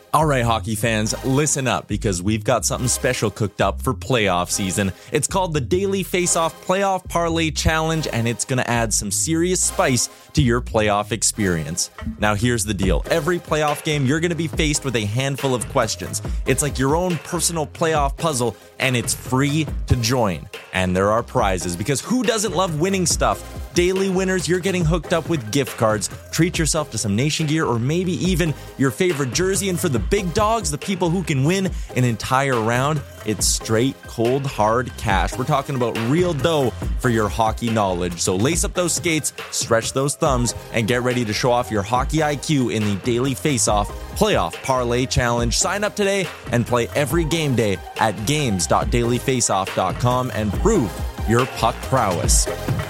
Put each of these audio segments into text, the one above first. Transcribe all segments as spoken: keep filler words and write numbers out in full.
All right, hockey fans, listen up because we've got something special cooked up for playoff season. It's called the Daily Face-Off Playoff Parlay Challenge, and it's going to add some serious spice to your playoff experience. Now, here's the deal. Every playoff game, you're going to be faced with a handful of questions. It's like your own personal playoff puzzle, and it's free to join. And there are prizes, because who doesn't love winning stuff? Daily winners, you're getting hooked up with gift cards. Treat yourself to some Nation gear or maybe even your favorite jersey. And for the big dogs, the people who can win an entire round, it's straight, cold, hard cash. We're talking about real dough for your hockey knowledge. So lace up those skates, stretch those thumbs, and get ready to show off your hockey I Q in the Daily Face-Off Playoff Parlay Challenge. Sign up today and play every game day at games dot daily face off dot com and prove your puck prowess.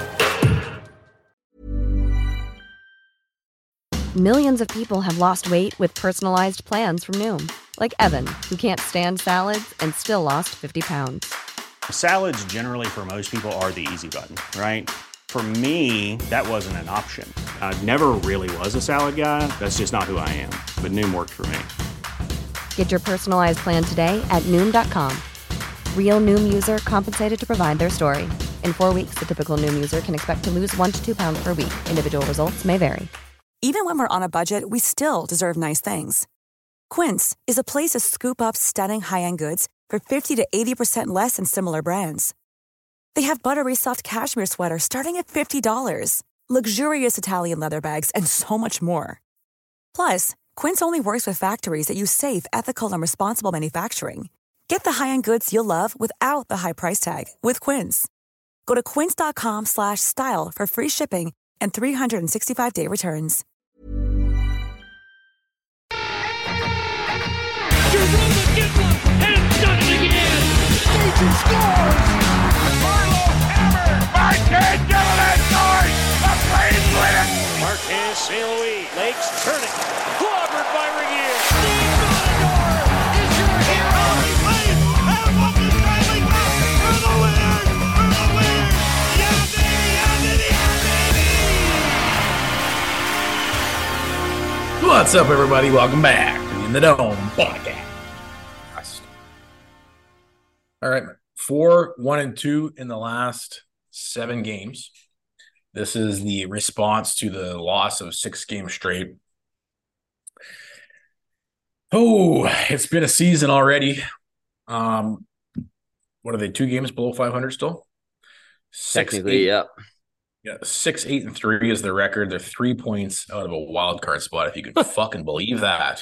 Millions of people have lost weight with personalized plans from Noom. Like Evan, who can't stand salads and still lost fifty pounds. Salads generally for most people are the easy button, right? For me, that wasn't an option. I never really was a salad guy. That's just not who I am. But Noom worked for me. Get your personalized plan today at Noom dot com. Real Noom user compensated to provide their story. In four weeks, the typical Noom user can expect to lose one to two pounds per week. Individual results may vary. Even when we're on a budget, we still deserve nice things. Quince is a place to scoop up stunning high-end goods for fifty to eighty percent less than similar brands. They have buttery soft cashmere sweaters starting at fifty dollars, luxurious Italian leather bags, and so much more. Plus, Quince only works with factories that use safe, ethical, and responsible manufacturing. Get the high-end goods you'll love without the high price tag with Quince. Go to quince dot com slash style for free shipping and three sixty-five day returns. And done it again! Stagey scores! Marlowe hammered! Marquez Gilliland scores! The Flames win it! Marquez, Saint Louis, Lakes turning. Clobbered by Regier. Steve Bonador is your hero! The Flames have won the Stanley Cup for the win! For the win! Yeah, baby! Yeah, baby! Yeah, baby! What's up, everybody? Welcome back to In the Dome podcast. All right, four, one, and two in the last seven games. This is the response to the loss of six games straight. Oh, it's been a season already. Um, what are they? Two games below five hundred still? Six, Technically, eight, yeah. Yeah, six, eight, and three is the record. They're three points out of a wild card spot, if you can fucking believe that.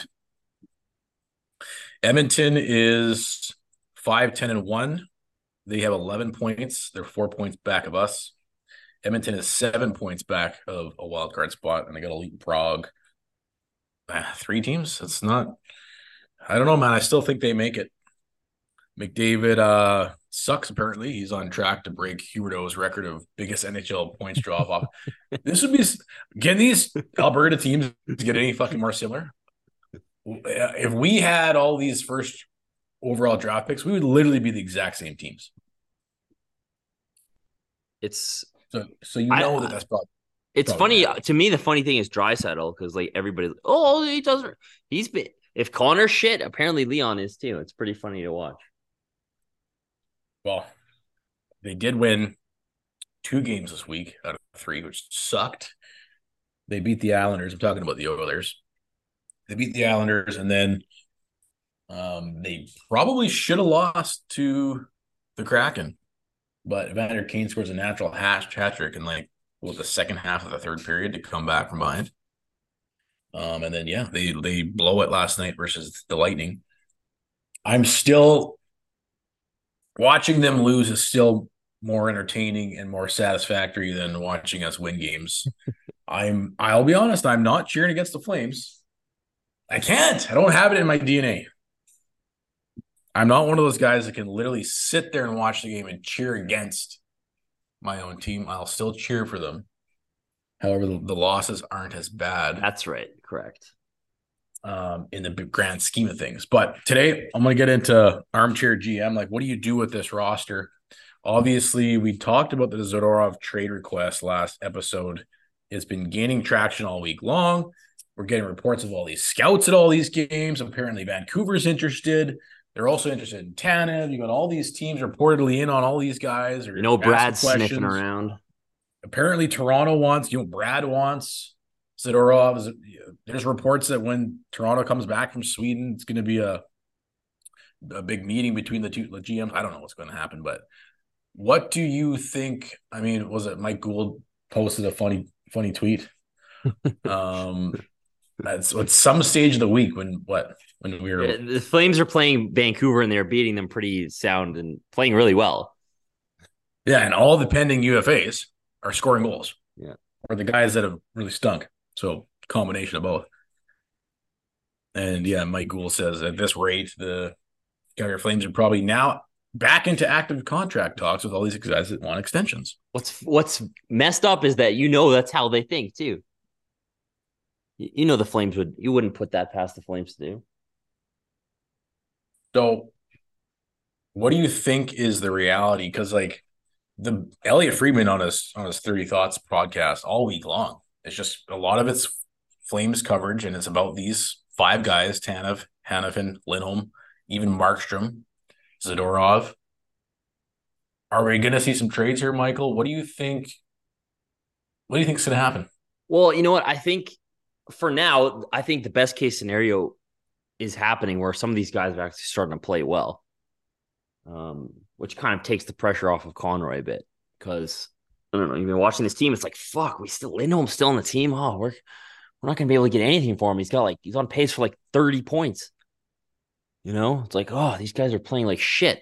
Edmonton is Five, ten, and one. They have eleven points. They're four points back of us. Edmonton is seven points back of a wild card spot, and they got Elite Prague. Ah, three teams. It's not. I don't know, man. I still think they make it. McDavid uh, sucks. Apparently, he's on track to break Huberdeau's record of biggest N H L points drop off. This would be. Can these Alberta teams get any fucking more similar? If we had all these first overall draft picks, we would literally be the exact same teams. It's so so you know I, that that's probably. It's probably funny bad. to me. The funny thing is Draisaitl, because like everybody, oh, he doesn't. He's been. If Connor's shit, apparently Leon is too. It's pretty funny to watch. Well, they did win two games this week out of three, which sucked. They beat the Islanders. I'm talking about the Oilers. They beat the Islanders, and then um, they probably should have lost to the Kraken. But Evander Kane scores a natural hat trick in like what the second half of the third period to come back from behind. Um, and then yeah, they they blow it last night versus the Lightning. I'm still watching them lose is still more entertaining and more satisfactory than watching us win games. I'm I'll be honest, I'm not cheering against the Flames. I can't. I don't have it in my D N A. I'm not one of those guys that can literally sit there and watch the game and cheer against my own team. I'll still cheer for them. However, the, the losses aren't as bad. That's right. Correct. Um, in the grand scheme of things. But today, I'm going to get into armchair G M. Like, what do you do with this roster? Obviously, we talked about the Zadorov trade request last episode. It's been gaining traction all week long. We're getting reports of all these scouts at all these games. Apparently, Vancouver's interested. They're also interested in Tanev. You got all these teams reportedly in on all these guys. Or You know, Brad's sniffing around. Apparently, Toronto wants, you know, Brad wants Zadorov. There's reports that when Toronto comes back from Sweden, it's going to be a a big meeting between the two the G Ms. I don't know what's going to happen, but what do you think? I mean, was it Mike Gould posted a funny, funny tweet? um, that's at some stage of the week when what when we were Yeah, the Flames are playing Vancouver and they're beating them pretty sound and playing really well. Yeah, and all the pending U F As are scoring goals. Yeah, or the guys that have really stunk. So combination of both. And yeah, Mike Gould says at this rate, the Calgary Flames are probably now back into active contract talks with all these guys that want extensions. What's what's messed up is that you know that's how they think too. You, you know the Flames would you wouldn't put that past the Flames to do. So what do you think is the reality? Because like the Elliot Friedman on his on his thirty Thoughts podcast all week long, it's just a lot of it's Flames coverage, and it's about these five guys: Tanev, Hanifin, Lindholm, even Markstrom, Zadorov. Are we going to see some trades here, Michael? What do you think? What do you think is going to happen? Well, you know what? I think for now, I think the best case scenario is happening where some of these guys are actually starting to play well, um, which kind of takes the pressure off of Conroy a bit. Because I don't know, you've been watching this team. It's like, fuck, we still Lindholm's still on the team. Oh, we're we're not going to be able to get anything for him. He's got like he's on pace for like thirty points. You know, it's like, oh, these guys are playing like shit.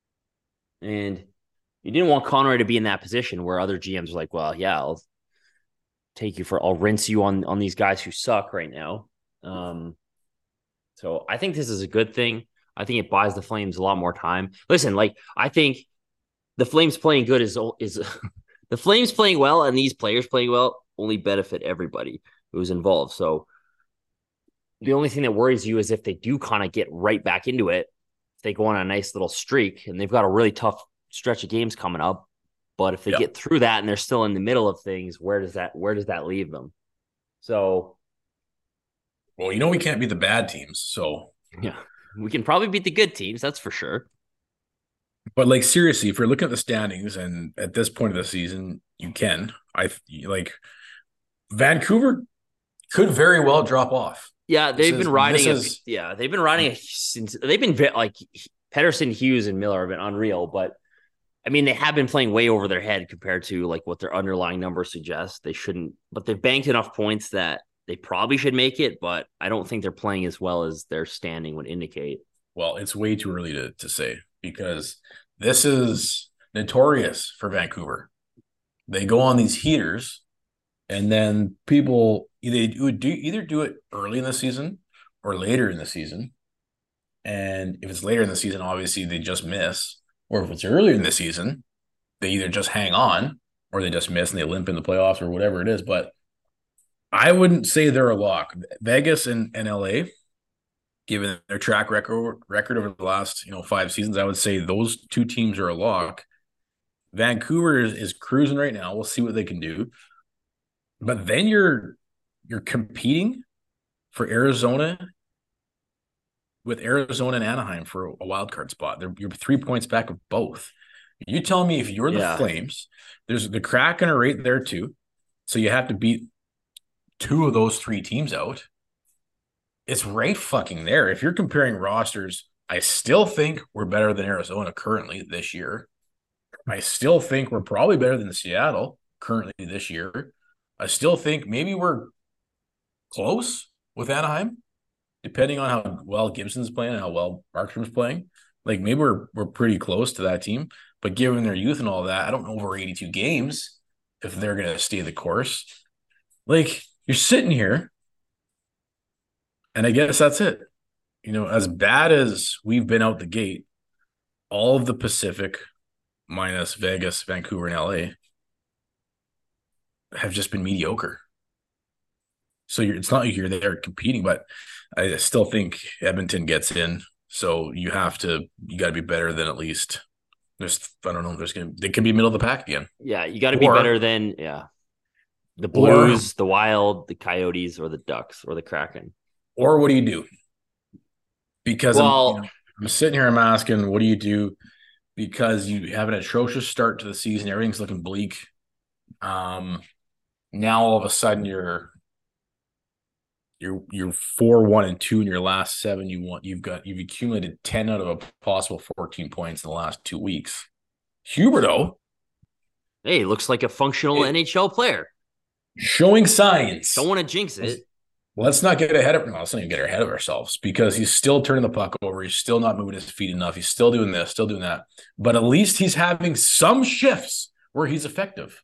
And you didn't want Conroy to be in that position where other G Ms are like, well, yeah, I'll take you for, I'll rinse you on, on these guys who suck right now. Um, so I think this is a good thing. I think it buys the Flames a lot more time. Listen, like, I think the Flames playing good is, is the Flames playing well and these players playing well only benefit everybody who's involved. So the only thing that worries you is if they do kind of get right back into it, if they go on a nice little streak, and they've got a really tough stretch of games coming up. But if they yep. get through that and they're still in the middle of things, where does that where does that leave them? So, well, you know, we can't beat the bad teams. So yeah, we can probably beat the good teams. That's for sure. But like, seriously, if you're looking at the standings and at this point of the season, you can, I like Vancouver could very well drop off. Yeah, they've this been is, riding. A, is, yeah, they've been riding a, since they've been like Pettersson, Hughes, and Miller have been unreal. But I mean, they have been playing way over their head compared to like what their underlying numbers suggest. They shouldn't, but they've banked enough points that they probably should make it. But I don't think they're playing as well as their standing would indicate. Well, it's way too early to to say because this is notorious for Vancouver. They go on these heaters, and then people either do either do it early in the season or later in the season. And if it's later in the season, obviously they just miss. Or if it's earlier in the season, they either just hang on or they just miss and they limp in the playoffs or whatever it is. But I wouldn't say they're a lock. Vegas and, and L A, given their track record record over the last you know five seasons, I would say those two teams are a lock. Vancouver is, is cruising right now. We'll see what they can do. But then you're you're competing for Arizona with Arizona and Anaheim for a wild card spot. They're, you're three points back of both. You tell me if you're the yeah. Flames, there's the Kraken are right there too. So you have to beat two of those three teams out. It's right fucking there. If you're comparing rosters, I still think we're better than Arizona currently this year. I still think we're probably better than Seattle currently this year. I still think maybe we're close with Anaheim, depending on how well Gibson's playing and how well Markstrom's playing. Like maybe we're we're pretty close to that team, but given their youth and all that, I don't know over eighty-two games if they're going to stay the course. Like you're sitting here, and I guess that's it. You know, as bad as we've been out the gate, all of the Pacific, minus Vegas, Vancouver, and L A, have just been mediocre. So you're, it's not like you're there competing, but I still think Edmonton gets in. So you have to, you got to be better than at least. There's, I don't know. There's gonna, they could be middle of the pack again. Yeah, you got to be better than yeah. The Blues, or, the Wild, the Coyotes, or the Ducks, or the Kraken. Or what do you do? Because well, I'm, you know, I'm sitting here, I'm asking, what do you do? Because you have an atrocious start to the season. Everything's looking bleak. Um, now all of a sudden you're you're you're four one and two in your last seven. You want you've got you've accumulated ten out of a possible fourteen points in the last two weeks. Huberdeau, hey, looks like a functional it, N H L player. Showing signs. Don't want to jinx it. Let's, let's not get ahead of no, let's not even get ahead of ourselves because he's still turning the puck over. He's still not moving his feet enough. He's still doing this, still doing that. But at least he's having some shifts where he's effective.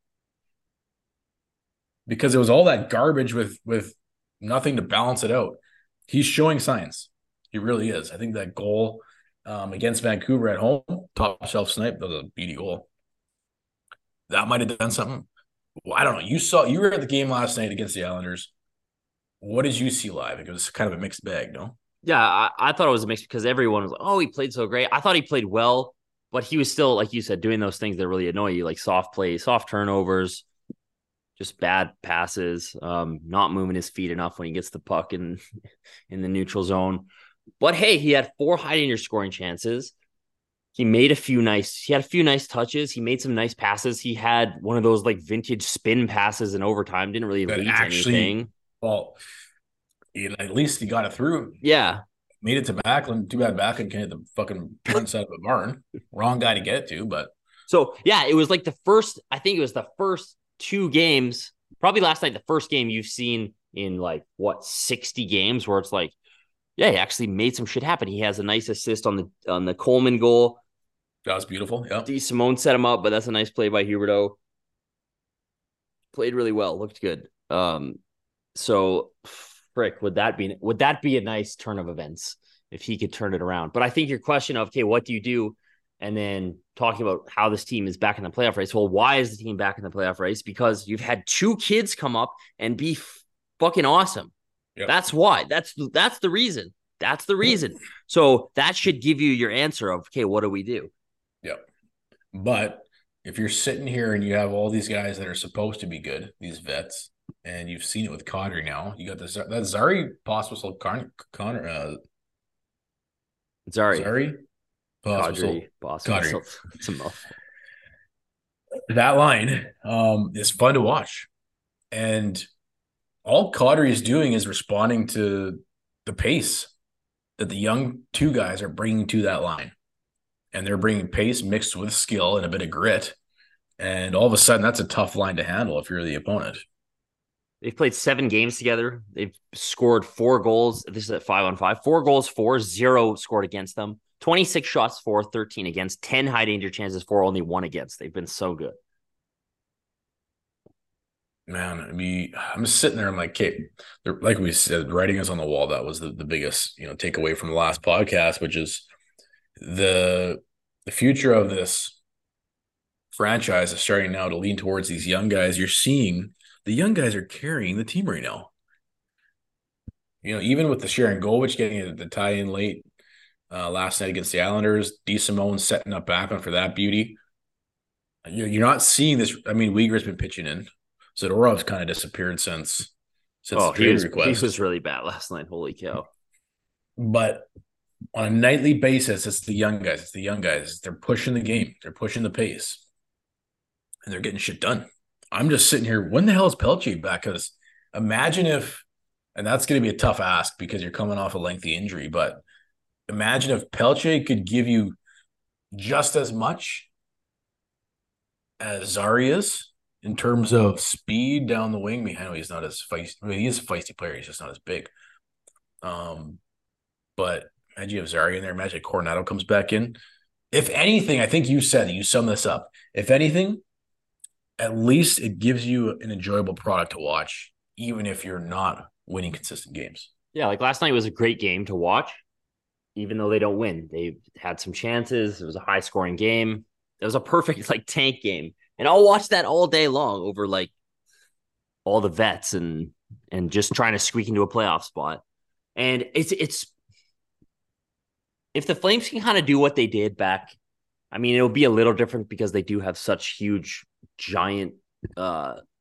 Because it was all that garbage with with nothing to balance it out. He's showing signs. He really is. I think that goal um, against Vancouver at home, top shelf snipe, that was a beauty goal. That might have done something. Well, I don't know. You saw you were at the game last night against the Islanders. What did you see live? It was kind of a mixed bag, no? Yeah, I, I thought it was a mix because everyone was like, oh, he played so great. I thought he played well, but he was still, like you said, doing those things that really annoy you, like soft plays, soft turnovers, just bad passes, um, not moving his feet enough when he gets the puck in, in the neutral zone. But hey, he had four high danger scoring chances. He made a few nice, he had a few nice touches. He made some nice passes. He had one of those like vintage spin passes in overtime. Didn't really lead to anything. Well, at least he got it through. Yeah. Made it to Backlund. Too bad Backlund can't hit the fucking front side of a barn. Wrong guy to get it to, but. So, yeah, it was like the first, I think it was the first two games, probably last night, the first game you've seen in like, what, sixty games where it's like, yeah, he actually made some shit happen. He has a nice assist on the on the Coleman goal. That was beautiful. Yeah. DeSimone set him up, but that's a nice play by Huberdeau. Played really well. Looked good. Um, so, frick, would that be would that be a nice turn of events if he could turn it around? But I think your question of, okay, what do you do? And then talking about how this team is back in the playoff race. Well, why is the team back in the playoff race? Because you've had two kids come up and be f- fucking awesome. Yep. That's why. That's that's the reason. That's the reason. So that should give you your answer of, okay, what do we do? Yep. But if you're sitting here and you have all these guys that are supposed to be good, these vets, and you've seen it with Kadri now, you got this that Zari possible Connor Connor uh, Zari Zari Kadri Kadri. It's a mouthful. That line um, is fun to watch, and all Kadri is doing is responding to the pace that the young two guys are bringing to that line. And they're bringing pace mixed with skill and a bit of grit. And all of a sudden, that's a tough line to handle if you're the opponent. They've played seven games together. They've scored four goals. This is at five on five. Four goals, four, zero scored against them. twenty-six shots for, thirteen against, ten high danger chances for, only one against. They've been so good. Man, I mean, I'm just sitting there. I'm like, okay, like we said, writing is on the wall. That was the, the biggest, you know, takeaway from the last podcast, which is the the future of this franchise is starting now to lean towards these young guys. You're seeing the young guys are carrying the team right now. You know, even with the Sharon Govich getting the tie in late uh, last night against the Islanders, DeSimone setting up Backlund for that beauty. You're, you're not seeing this. I mean, Uyghur's been pitching in. Zadorov's kind of disappeared since since oh, the trade he was, request. He was really bad last night. Holy cow! But on a nightly basis, it's the young guys. It's the young guys. They're pushing the game. They're pushing the pace, and they're getting shit done. I'm just sitting here. When the hell is Pelche back? Because imagine if, and that's going to be a tough ask because you're coming off a lengthy injury. But imagine if Pelche could give you just as much as Zari is. In terms of speed down the wing, I know he's not as feisty. I mean, he is a feisty player. He's just not as big. Um, but imagine you have Zari in there. Imagine Coronado comes back in. If anything, I think you said, you sum this up. If anything, at least it gives you an enjoyable product to watch, even if you're not winning consistent games. Yeah, like last night was a great game to watch, even though they don't win. They had some chances. It was a high-scoring game. It was a perfect like tank game. And I'll watch that all day long over like all the vets and and just trying to squeak into a playoff spot. And it's it's if the Flames can kind of do what they did back, I mean, it'll be a little different because they do have such huge, giant uh,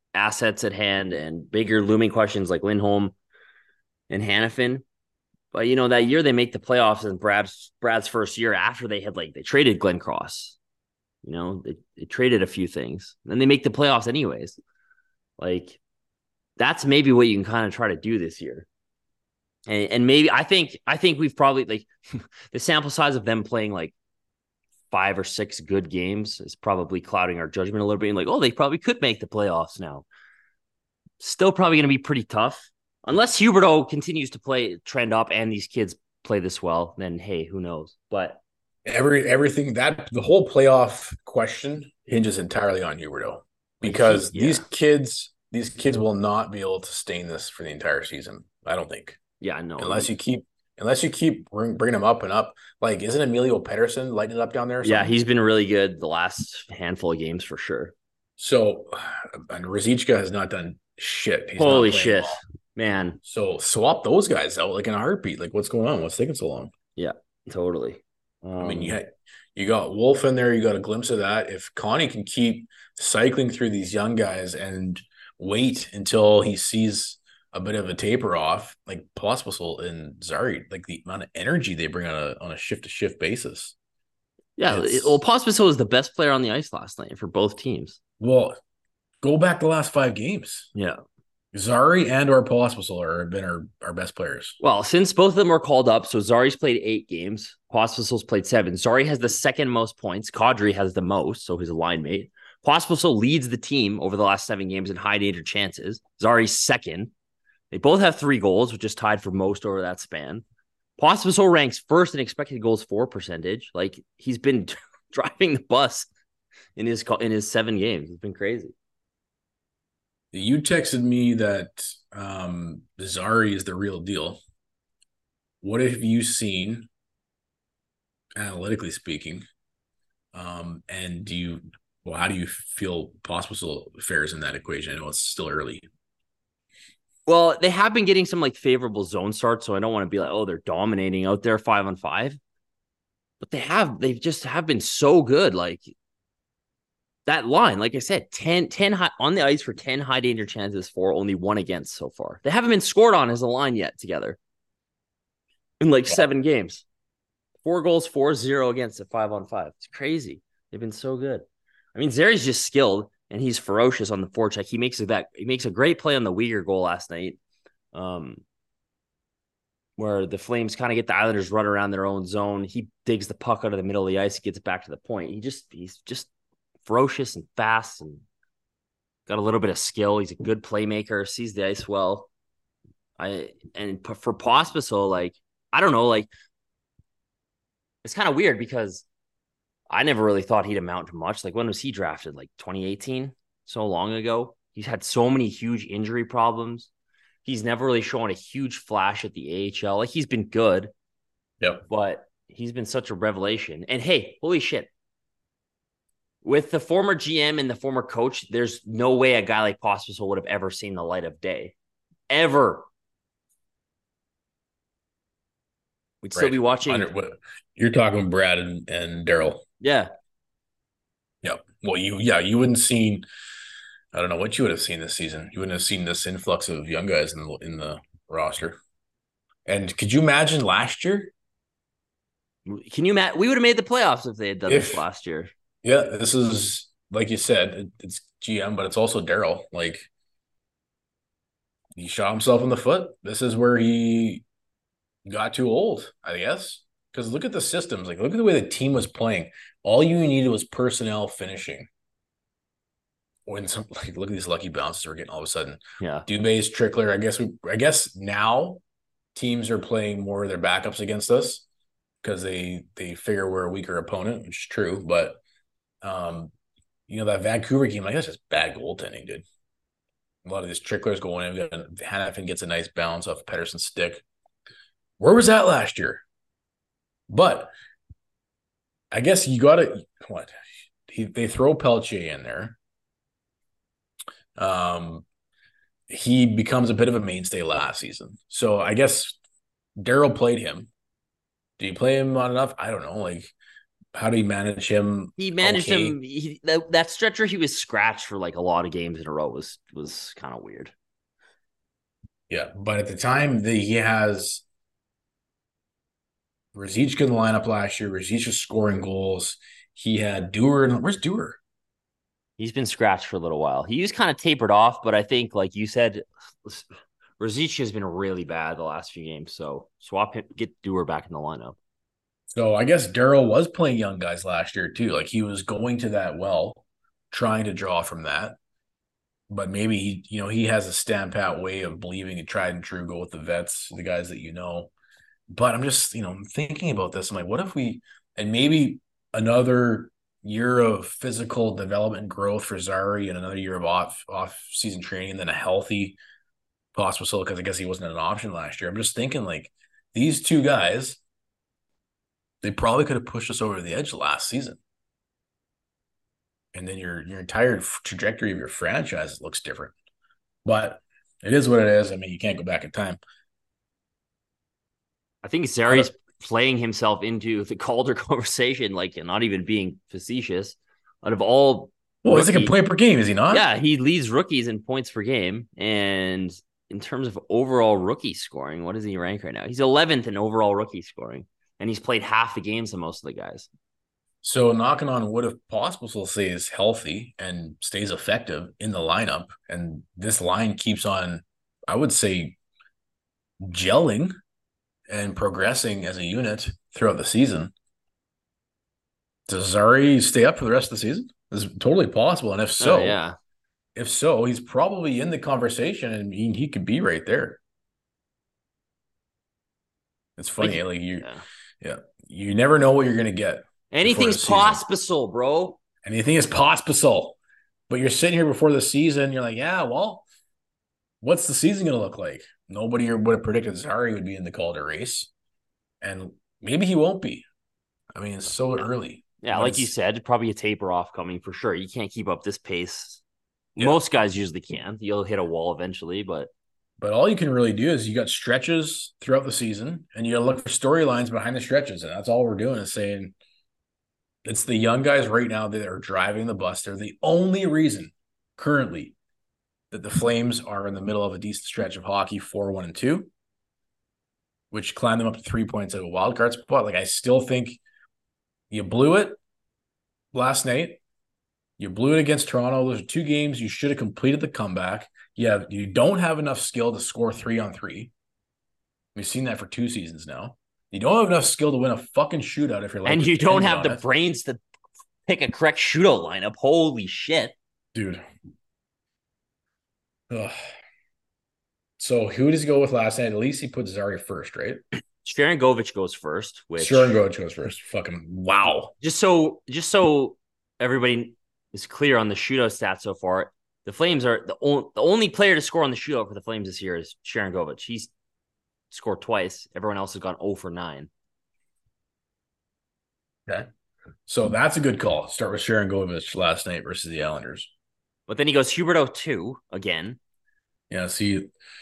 assets at hand and bigger looming questions like Lindholm and Hannafin. But, you know, that year they make the playoffs and Brad's Brad's first year after they had, like, they traded Glenn Cross. You know, they, they traded a few things. And they make the playoffs anyways. Like, that's maybe what you can kind of try to do this year. And, and maybe I think I think we've probably, like, the sample size of them playing, like, five or six good games is probably clouding our judgment a little bit. And like, oh, they probably could make the playoffs now. Still probably going to be pretty tough. Unless Huberdeau continues to play trend up and these kids play this well, then hey, who knows? But every everything that the whole playoff question hinges entirely on Huberdeau because yeah. these kids these kids will not be able to sustain this for the entire season. I don't think. Yeah, no. Unless you keep unless you keep bring, bringing them up and up. Like, isn't Emilio Pettersson lighting it up down there? Yeah, he's been really good the last handful of games for sure. So, and Ruzicka has not done shit. He's Holy shit. Well. Man. So swap those guys out like in a heartbeat. Like, what's going on? What's taking so long? Yeah, totally. Um, I mean, you had, you got Wolf in there. You got a glimpse of that. If Connie can keep cycling through these young guys and wait until he sees a bit of a taper off, like Pospisil and Zari, like the amount of energy they bring on a on a shift to shift basis. Yeah, it, well, Pospisil was the best player on the ice last night for both teams. Well, go back the last five games. Yeah. Zari and or Pospisil are been our, our best players. Well, since both of them were called up, so Zari's played eight games, Pospisil's played seven. Zari has the second most points. Kadri has the most, so his line mate. Pospisil leads the team over the last seven games in high danger chances. Zari's second. They both have three goals, which is tied for most over that span. Pospisil ranks first in expected goals for percentage. Like, he's been driving the bus in his in his seven games. It's been crazy. You texted me that um, Zari is the real deal. What have you seen, analytically speaking? Um, and do you, well, how do you feel Pospisil fares in that equation? I know it's still early. Well, they have been getting some like favorable zone starts, so I don't want to be like, oh, they're dominating out there five on five. But they have, they've just have been so good. Like, that line, like I said, ten, ten high, on the ice for ten high danger chances for only one against so far. They haven't been scored on as a line yet together in like yeah. seven games. Four goals, four zero against at five on five. It's crazy. They've been so good. I mean, Zari's just skilled and he's ferocious on the forecheck. He makes a, that he makes a great play on the Uyghur goal last night, um, where the Flames kind of get the Islanders run around their own zone. He digs the puck out of the middle of the ice, gets it back to the point. He just he's just ferocious and fast and got a little bit of skill. He's a good playmaker, sees the ice well. I and for Pospisil, like, I don't know, like, it's kind of weird because I never really thought he'd amount to much. Like, when was he drafted? Like twenty eighteen, so long ago. He's had so many huge injury problems. He's never really shown a huge flash at the A H L. Like, he's been good. Yep. But he's been such a revelation. And hey, holy shit. With the former G M and the former coach, there's no way a guy like Pospisil would have ever seen the light of day. Ever. We'd right. still be watching. Under, what, you're talking Brad and, and Daryl. Yeah. Yeah. Well, you, yeah, you wouldn't seen, I don't know what you would have seen this season. You wouldn't have seen this influx of young guys in the, in the roster. And could you imagine last year? Can you imagine? We would have made the playoffs if they had done if, this last year. Yeah, this is, like you said, it, it's G M, but it's also Daryl. Like, he shot himself in the foot. This is where he got too old, I guess. Because look at the systems. Like, look at the way the team was playing. All you needed was personnel finishing. When some, like, look at these lucky bounces we're getting all of a sudden. Yeah. Dubé's, Trickler. I guess we. I guess now teams are playing more of their backups against us because they they figure we're a weaker opponent, which is true. But um, you know, that Vancouver game, like, that's just bad goaltending, dude. A lot of these Tricklers going in. Hannafin gets a nice bounce off Pettersson's stick. Where was that last year? But I guess you got to what he they throw Peltier in there. Um, he becomes a bit of a mainstay last season. So I guess Daryl played him. Do you play him on enough? I don't know. Like, how do you manage him? He managed okay? him. He, that, that stretcher, he was scratched for like a lot of games in a row. Was was kind of weird. Yeah, but at the time that he has Ruzicka in the lineup last year, Ruzicka scoring goals. He had Dewar. Where's Dewar? He's been scratched for a little while. He was kind of tapered off, but I think, like you said, Ruzicka has been really bad the last few games. So swap him, get Dewar back in the lineup. So I guess Darryl was playing young guys last year too. Like he was going to that well, trying to draw from that. But maybe he, you know, he has a stamp out way of believing and tried and true, go with the vets, the guys that you know. But I'm just, you know, I'm thinking about this. I'm like, what if we, and maybe another year of physical development and growth for Zary and another year of off off season training and then a healthy Pospisil, because I guess he wasn't an option last year. I'm just thinking like these two guys, they probably could have pushed us over the edge last season. And then your your entire trajectory of your franchise looks different. But it is what it is. I mean, you can't go back in time. I think Zary's playing himself into the Calder conversation, like not even being facetious. Out of all, well, he's like a point per game, is he not? Yeah, he leads rookies in points per game, and in terms of overall rookie scoring, what does he rank right now? He's eleventh in overall rookie scoring, and he's played half the games than most of the guys. So knocking on wood, if Pospisil stays healthy and stays effective in the lineup, and this line keeps on, I would say, gelling and progressing as a unit throughout the season, does Zary stay up for the rest of the season? It's totally possible. And if so, oh, yeah. if so, he's probably in the conversation and he, he could be right there. It's funny. Like, like you, yeah. yeah, you never know what you're going to get. Anything's Pospisil, bro. Anything is Pospisil. But you're sitting here before the season, you're like, yeah, well, what's the season going to look like? Nobody would have predicted Zary would be in the Calder race. And maybe he won't be. I mean, it's so early. Yeah, like you said, probably a taper off coming for sure. You can't keep up this pace. Yeah. Most guys usually can. You'll hit a wall eventually, but But all you can really do is you got stretches throughout the season, and you got to look for storylines behind the stretches. And that's all we're doing is saying it's the young guys right now that are driving the bus. They're the only reason currently that the Flames are in the middle of a decent stretch of hockey, four, one, and two, which climbed them up to three points at a wild card spot. Like, I still think you blew it last night. You blew it against Toronto. Those are two games you should have completed the comeback. You have, you don't have enough skill to score three on three. We've seen that for two seasons now. You don't have enough skill to win a fucking shootout if you're like, and you don't have the it. brains to pick a correct shootout lineup. Holy shit, dude. Ugh. So who does he go with last night? At least he put Zary first, right? Sharangovich goes first. Which Sharangovich goes first. Fucking wow. Just so, just so everybody is clear on the shootout stats so far, the Flames are the only the only player to score on the shootout for the Flames this year is Sharangovich. He's scored twice. Everyone else has gone zero for nine. Okay, so that's a good call. Start with Sharangovich last night versus the Islanders. But then he goes Huberdeau two again. Yeah, see,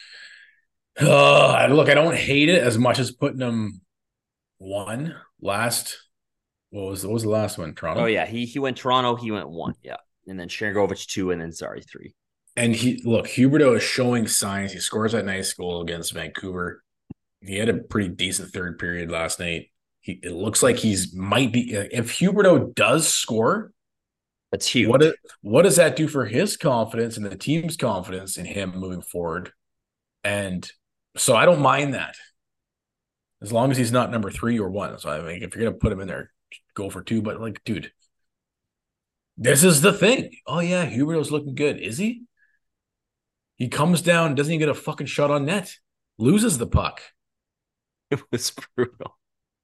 uh, look, I don't hate it as much as putting him one last. What was what was the last one? Toronto. Oh yeah, he he went Toronto. He went one. Yeah, and then Sharangovich two, and then Zary three. And he look, Huberdeau is showing signs. He scores that nice goal against Vancouver. He had a pretty decent third period last night. He it looks like he's might be if Huberdeau does score. That's huge. What, what does that do for his confidence and the team's confidence in him moving forward? And so I don't mind that. As long as he's not number three or one. So I mean, if you're going to put him in there, go for two. But like, dude, this is the thing. Oh, yeah, Huberdeau's looking good. Is he? He comes down, doesn't even get a fucking shot on net. Loses the puck. It was brutal.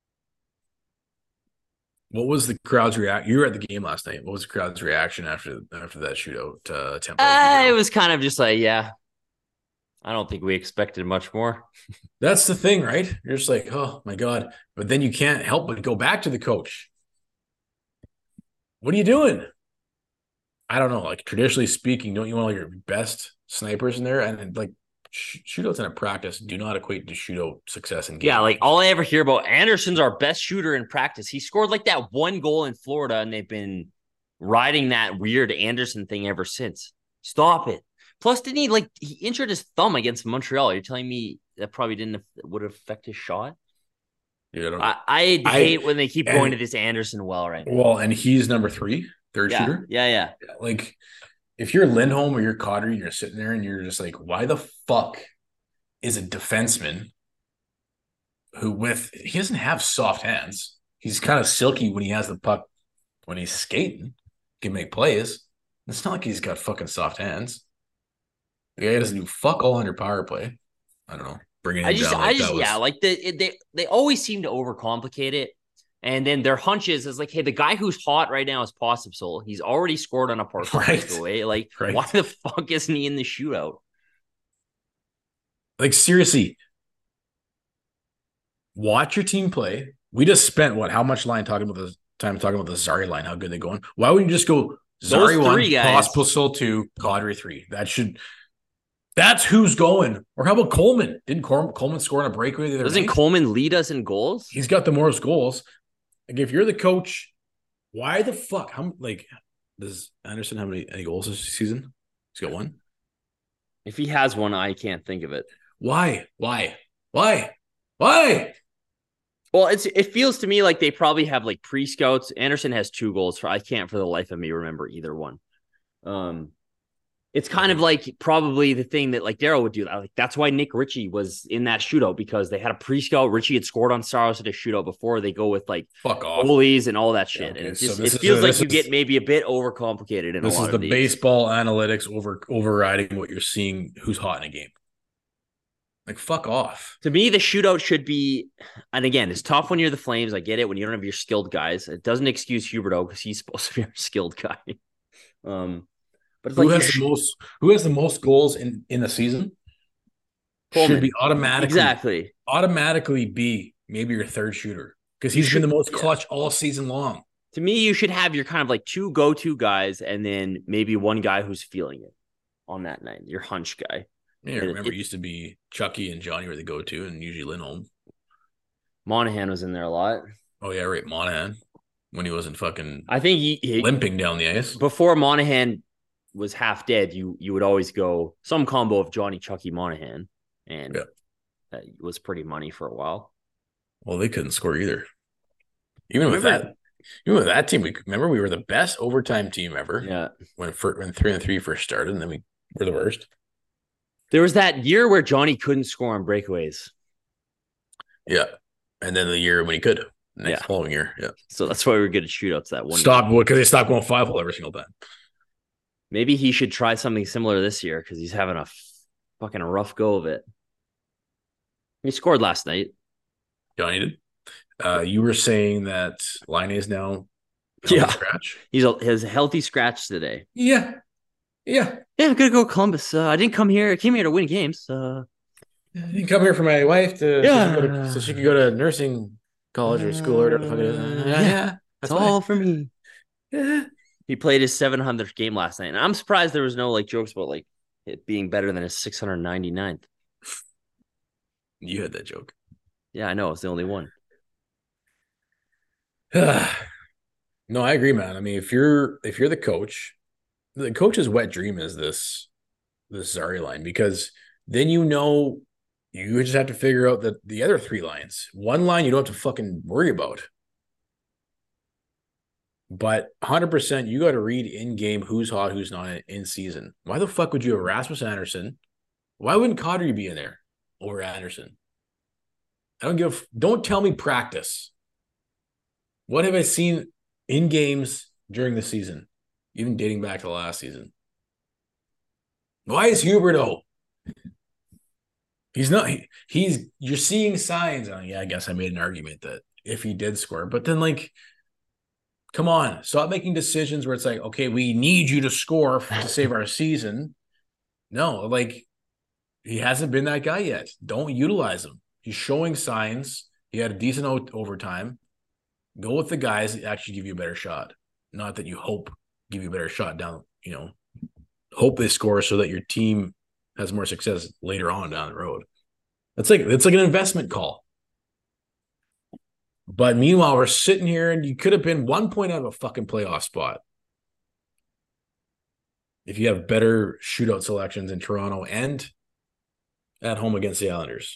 What was the crowd's reaction? You were at the game last night. What was the crowd's reaction after after that shootout uh, attempt? Uh, it was kind of just like, yeah, I don't think we expected much more. That's the thing, right? You're just like, oh, my God. But then you can't help but go back to the coach. What are you doing? I don't know. Like, traditionally speaking, don't you want all your best snipers in there? And, like, sh- shootouts in a practice do not equate to shootout success in games. Yeah, like all I ever hear about Anderson's our best shooter in practice. He scored like that one goal in Florida, and they've been riding that weird Anderson thing ever since. Stop it. Plus, didn't he like he injured his thumb against Montreal? You're telling me that probably didn't would affect his shot? Yeah, I, don't I, I, I hate when they keep and, going to this Anderson well right now. Well, and he's number three, third yeah, shooter. Yeah, yeah. yeah. Like, if you're Lindholm or you're Kadri, you're sitting there and you're just like, why the fuck is a defenseman who with he doesn't have soft hands. He's kind of silky when he has the puck when he's skating, he can make plays. It's not like he's got fucking soft hands. The guy doesn't do fuck all under power play. I don't know. Bringing him I just, down I like just, that was... yeah, like the they they always seem to overcomplicate it, and then their hunches is like, hey, the guy who's hot right now is Pospisil. He's already scored on a power play. Right. Away. Like, right. Why the fuck isn't he in the shootout? Like, seriously, watch your team play. We just spent what? How much line talking about the time talking about the Zari line? How good they're going? Why wouldn't you just go Zari one, Pospisil two, Kadri three? That should. That's who's going. Or how about Coleman? Didn't Coleman score on a breakaway the other Doesn't night? Coleman lead us in goals? He's got the most goals. Like, if you're the coach, why the fuck? How like does Anderson have any, any goals this season? He's got one. If he has one, I can't think of it. Why? Why? Why? Why? Well, it's it feels to me like they probably have like pre-scouts. Anderson has two goals. For I can't for the life of me remember either one. Um, it's kind of like probably the thing that like Daryl would do. Like that's why Nick Ritchie was in that shootout because they had a pre-scout. Ritchie had scored on Saros at a shootout before they go with like fuck off goalies and all that shit. Yeah, okay. And it, so just, it feels is, like you is, get maybe a bit overcomplicated. In this a lot is the of these. baseball analytics over overriding what you're seeing. Who's hot in a game? Like, fuck off. To me, the shootout should be, and again, it's tough when you're the Flames. I get it when you don't have your skilled guys. It doesn't excuse Huberdeau because he's supposed to be our skilled guy. Um, but it's who like has the most? Who has the most goals in in a season? Coleman. Should be automatically exactly automatically be maybe your third shooter because he's should, been the most yeah. clutch all season long. To me, you should have your kind of like two go-to guys, and then maybe one guy who's feeling it on that night, your hunch guy. Yeah, I remember it, it used to be Chucky and Johnny were the go-to, and usually Lindholm. Monahan was in there a lot. Oh, yeah, right. Monahan, when he wasn't fucking I think he, he, limping down the ice. Before Monahan was half dead, you you would always go some combo of Johnny, Chucky, Monahan, and yeah. that was pretty money for a while. Well, they couldn't score either. Even with that, even with that team, we remember we were the best overtime team ever. Yeah, when when three and three first started, and then we were the worst. There was that year where Johnny couldn't score on breakaways. Yeah. And then the year when he could. Next yeah. following year. Yeah. So that's why we were good at shootouts that one. Stop because they stopped going five hole every single time. Maybe he should try something similar this year because he's having a fucking rough go of it. He scored last night. Johnny did. Uh, you were saying that Line is now yeah. scratch. He's a, has a healthy scratch today. Yeah. Yeah. Yeah, I'm going to go Columbus. Uh, I didn't come here. I came here to win games. Uh, I didn't come here for my wife to yeah. so, she, to, so she could go to nursing college or school or whatever the fuck it is. Uh, yeah, yeah. That's all why. for me. Yeah. He played his seven hundredth game last night. And I'm surprised there was no like jokes about like it being better than his six hundred ninety-ninth. You had that joke. Yeah, I know. It's the only one. No, I agree, man. I mean, if you're if you're the coach, the coach's wet dream is this this Zari line because then you know you just have to figure out that the other three lines. One line you don't have to fucking worry about. But one hundred percent you got to read in game who's hot, who's not in season. Why the fuck would you have Rasmus Anderson? Why wouldn't Kadri be in there over Anderson? I don't give. Don't tell me practice. What have I seen in games during the season, even dating back to last season? Why is Huberdeau? He's not. He, he's. You're seeing signs. Oh, yeah, I guess I made an argument that if he did score, but then like, come on, stop making decisions where it's like, okay, we need you to score to save our season. No, like, he hasn't been that guy yet. Don't utilize him. He's showing signs. He had a decent o- overtime. Go with the guys that actually give you a better shot. Not that you hope give you a better shot down, you know, hope they score so that your team has more success later on down the road. It's like it's like an investment call. But meanwhile, we're sitting here and you could have been one point out of a fucking playoff spot if you have better shootout selections in Toronto and at home against the Islanders.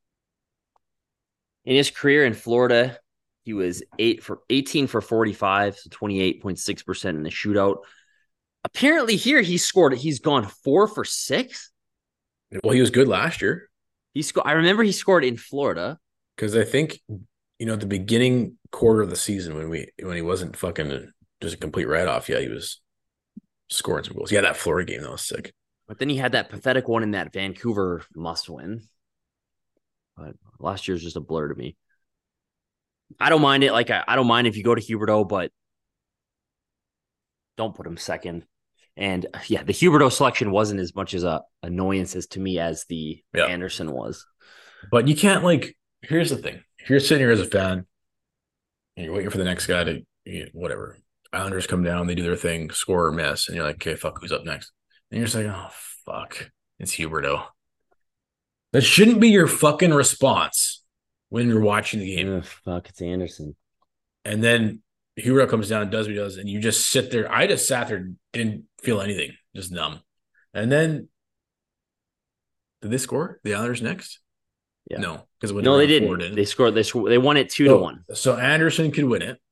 In his career in Florida, he was eight for eighteen for forty-five, so twenty-eight point six percent in the shootout. Apparently here he scored, he's gone four for six. Well, he was good last year. He scored. I remember he scored in Florida. Because I think, you know, at the beginning quarter of the season when we when he wasn't fucking just a complete write-off, yeah, he was scoring some goals. Yeah, that Florida game, that was sick. But then he had that pathetic one in that Vancouver must-win. But last year's just a blur to me. I don't mind it. Like, I, I don't mind if you go to Huberdeau, but don't put him second. And, yeah, the Huberdeau selection wasn't as much as a annoyance as to me as the yeah. Anderson was. But you can't, like, here's the thing. If you're sitting here as a fan and you're waiting for the next guy to, you know, whatever, Islanders come down, they do their thing, score or miss, and you're like, okay, fuck, who's up next? And you're just like, oh, fuck, it's Huberdeau. That shouldn't be your fucking response when you're watching the game. Oh, fuck, it's Anderson. And then Huberdeau comes down and does what he does, and you just sit there. I just sat there, didn't feel anything, just numb. And then, did they score the Islanders next? Yeah. No, because no, they didn't. didn't. They scored. They scored, They won it two so, to one. So Anderson could win it,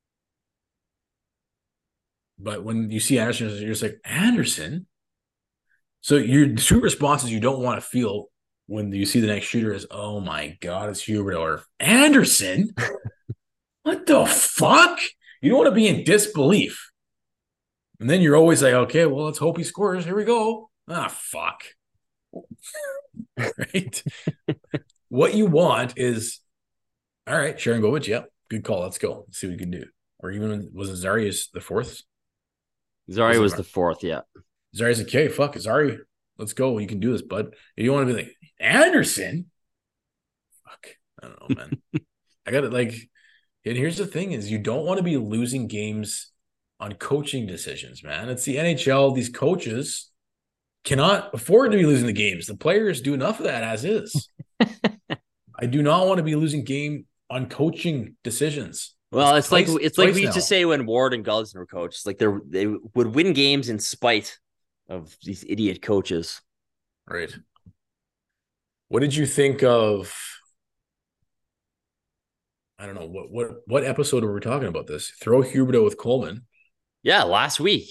but when you see Anderson, you're just like Anderson. So your two responses you don't want to feel when you see the next shooter is, oh my God, it's Huberdeau or Anderson. What the fuck? You don't want to be in disbelief. And then you're always like, okay, well, let's hope he scores. Here we go. Ah, fuck. Right? What you want is, all right, Sharangovich, yep, good call. Let's go. Let's see what we can do. Or even, was it Zarius the fourth? Zari was the fourth, yeah. Zari's like, okay, fuck it, Zari. Let's go. You can do this, bud. You don't want to be like, Anderson? Fuck. I don't know, man. I got it, like, and here's the thing is you don't want to be losing games on coaching decisions, man. It's the N H L. These coaches cannot afford to be losing the games. The players do enough of that as is. I do not want to be losing game on coaching decisions. Well, it's, it's twice, like it's like we used to say when Ward and Gullickson were coached. Like they they would win games in spite of these idiot coaches. Right. What did you think of? I don't know what what what episode were we talking about this? Throw Huberdeau with Coleman. Yeah, last week.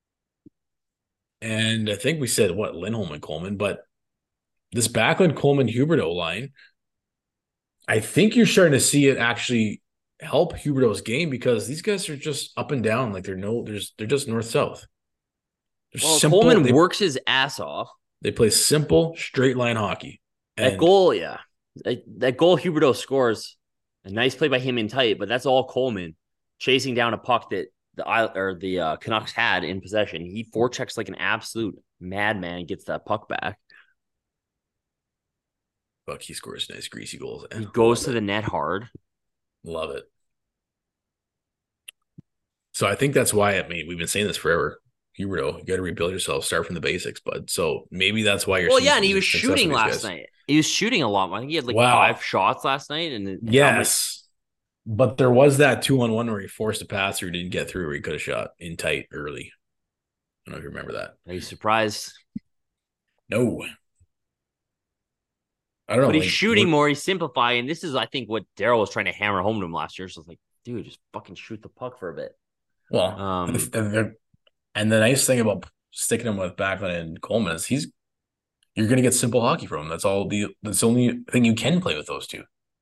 And I think we said what Lindholm and Coleman, but this Backlund Coleman Huberdeau line, I think you're starting to see it actually help Huberdeau's game because these guys are just up and down, like they're no, there's they're just north south. Well, simple, Coleman they, works his ass off. They play simple straight line hockey. And that goal, yeah, that, that goal Huberdeau scores. A nice play by him in tight, but that's all Coleman chasing down a puck that the or the uh, Canucks had in possession. He forechecks like an absolute madman and gets that puck back. Fuck, he scores nice greasy goals. He goes to the net hard. Love it. So I think that's why I mean we've been saying this forever. Huberdeau, you got to rebuild yourself, start from the basics, bud. So maybe that's why you're. Well, yeah, and he was shooting last night. He was shooting a lot. I think he had like wow. five shots last night. And yes, much... but there was that two on one where he forced a pass or didn't get through, where he could have shot in tight early. I don't know if you remember that. Are you surprised? No. I don't know. But he's like, shooting what... more. He's simplifying. This is, I think, what Daryl was trying to hammer home to him last year. So it's like, dude, just fucking shoot the puck for a bit. Well, um, and the nice thing about sticking him with Backlund and Coleman is he's you're going to get simple hockey from him. That's all the that's the only thing you can play with those two.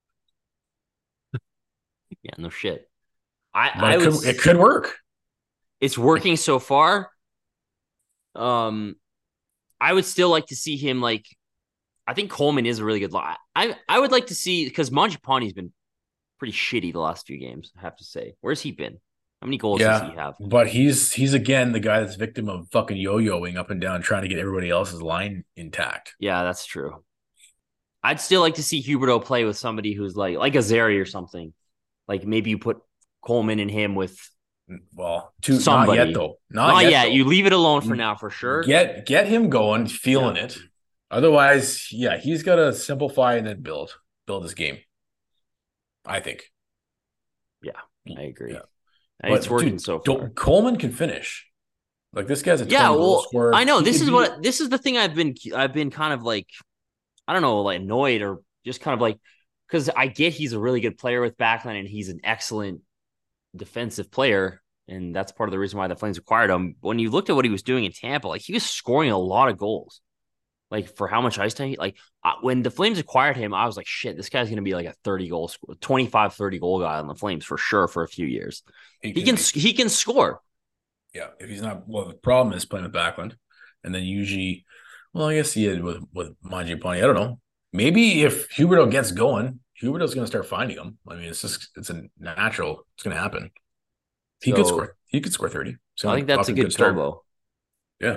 Yeah, no shit. I, but I it, was, could, it could work. It's working so far. Um, I would still like to see him like. I think Coleman is a really good line. I I would like to see because Mangiapane's been pretty shitty the last few games. I have to say, where's he been? How many goals yeah, does he have? But he's he's again the guy that's victim of fucking yo-yoing up and down, trying to get everybody else's line intact. Yeah, that's true. I'd still like to see Huberdeau play with somebody who's like like a Zary or something. Like maybe you put Coleman and him with well, two, somebody. Not yet though. Not, not yet. yet. Though. You leave it alone for now, for sure. Get get him going, feeling yeah. it. Otherwise, yeah, he's got to simplify and then build, build his game. I think. Yeah, I agree. Yeah. And it's But, working dude, so far. Coleman can finish. Like this guy's a Yeah, twenty goal well, scorer. I know He this could is be- what this is the thing I've been I've been kind of like, I don't know, like annoyed or just kind of like, because I get he's a really good player with Backlund and he's an excellent defensive player, and that's part of the reason why the Flames acquired him. When you looked at what he was doing in Tampa, like he was scoring a lot of goals. Like for how much ice time, he, like uh, when the Flames acquired him, I was like, shit, this guy's going to be like a thirty goal, twenty-five, thirty goal guy on the Flames for sure for a few years. He can, he can, he can score. Yeah, if he's not, well, the problem is playing with Backlund, and then usually, well, I guess he had with with Mangiapane. I don't know. Maybe if Huberdeau gets going, Huberdeau's going to start finding him. I mean, it's just it's a natural. It's going to happen. He So, could score. He could score thirty. So I think that's a good combo. Yeah.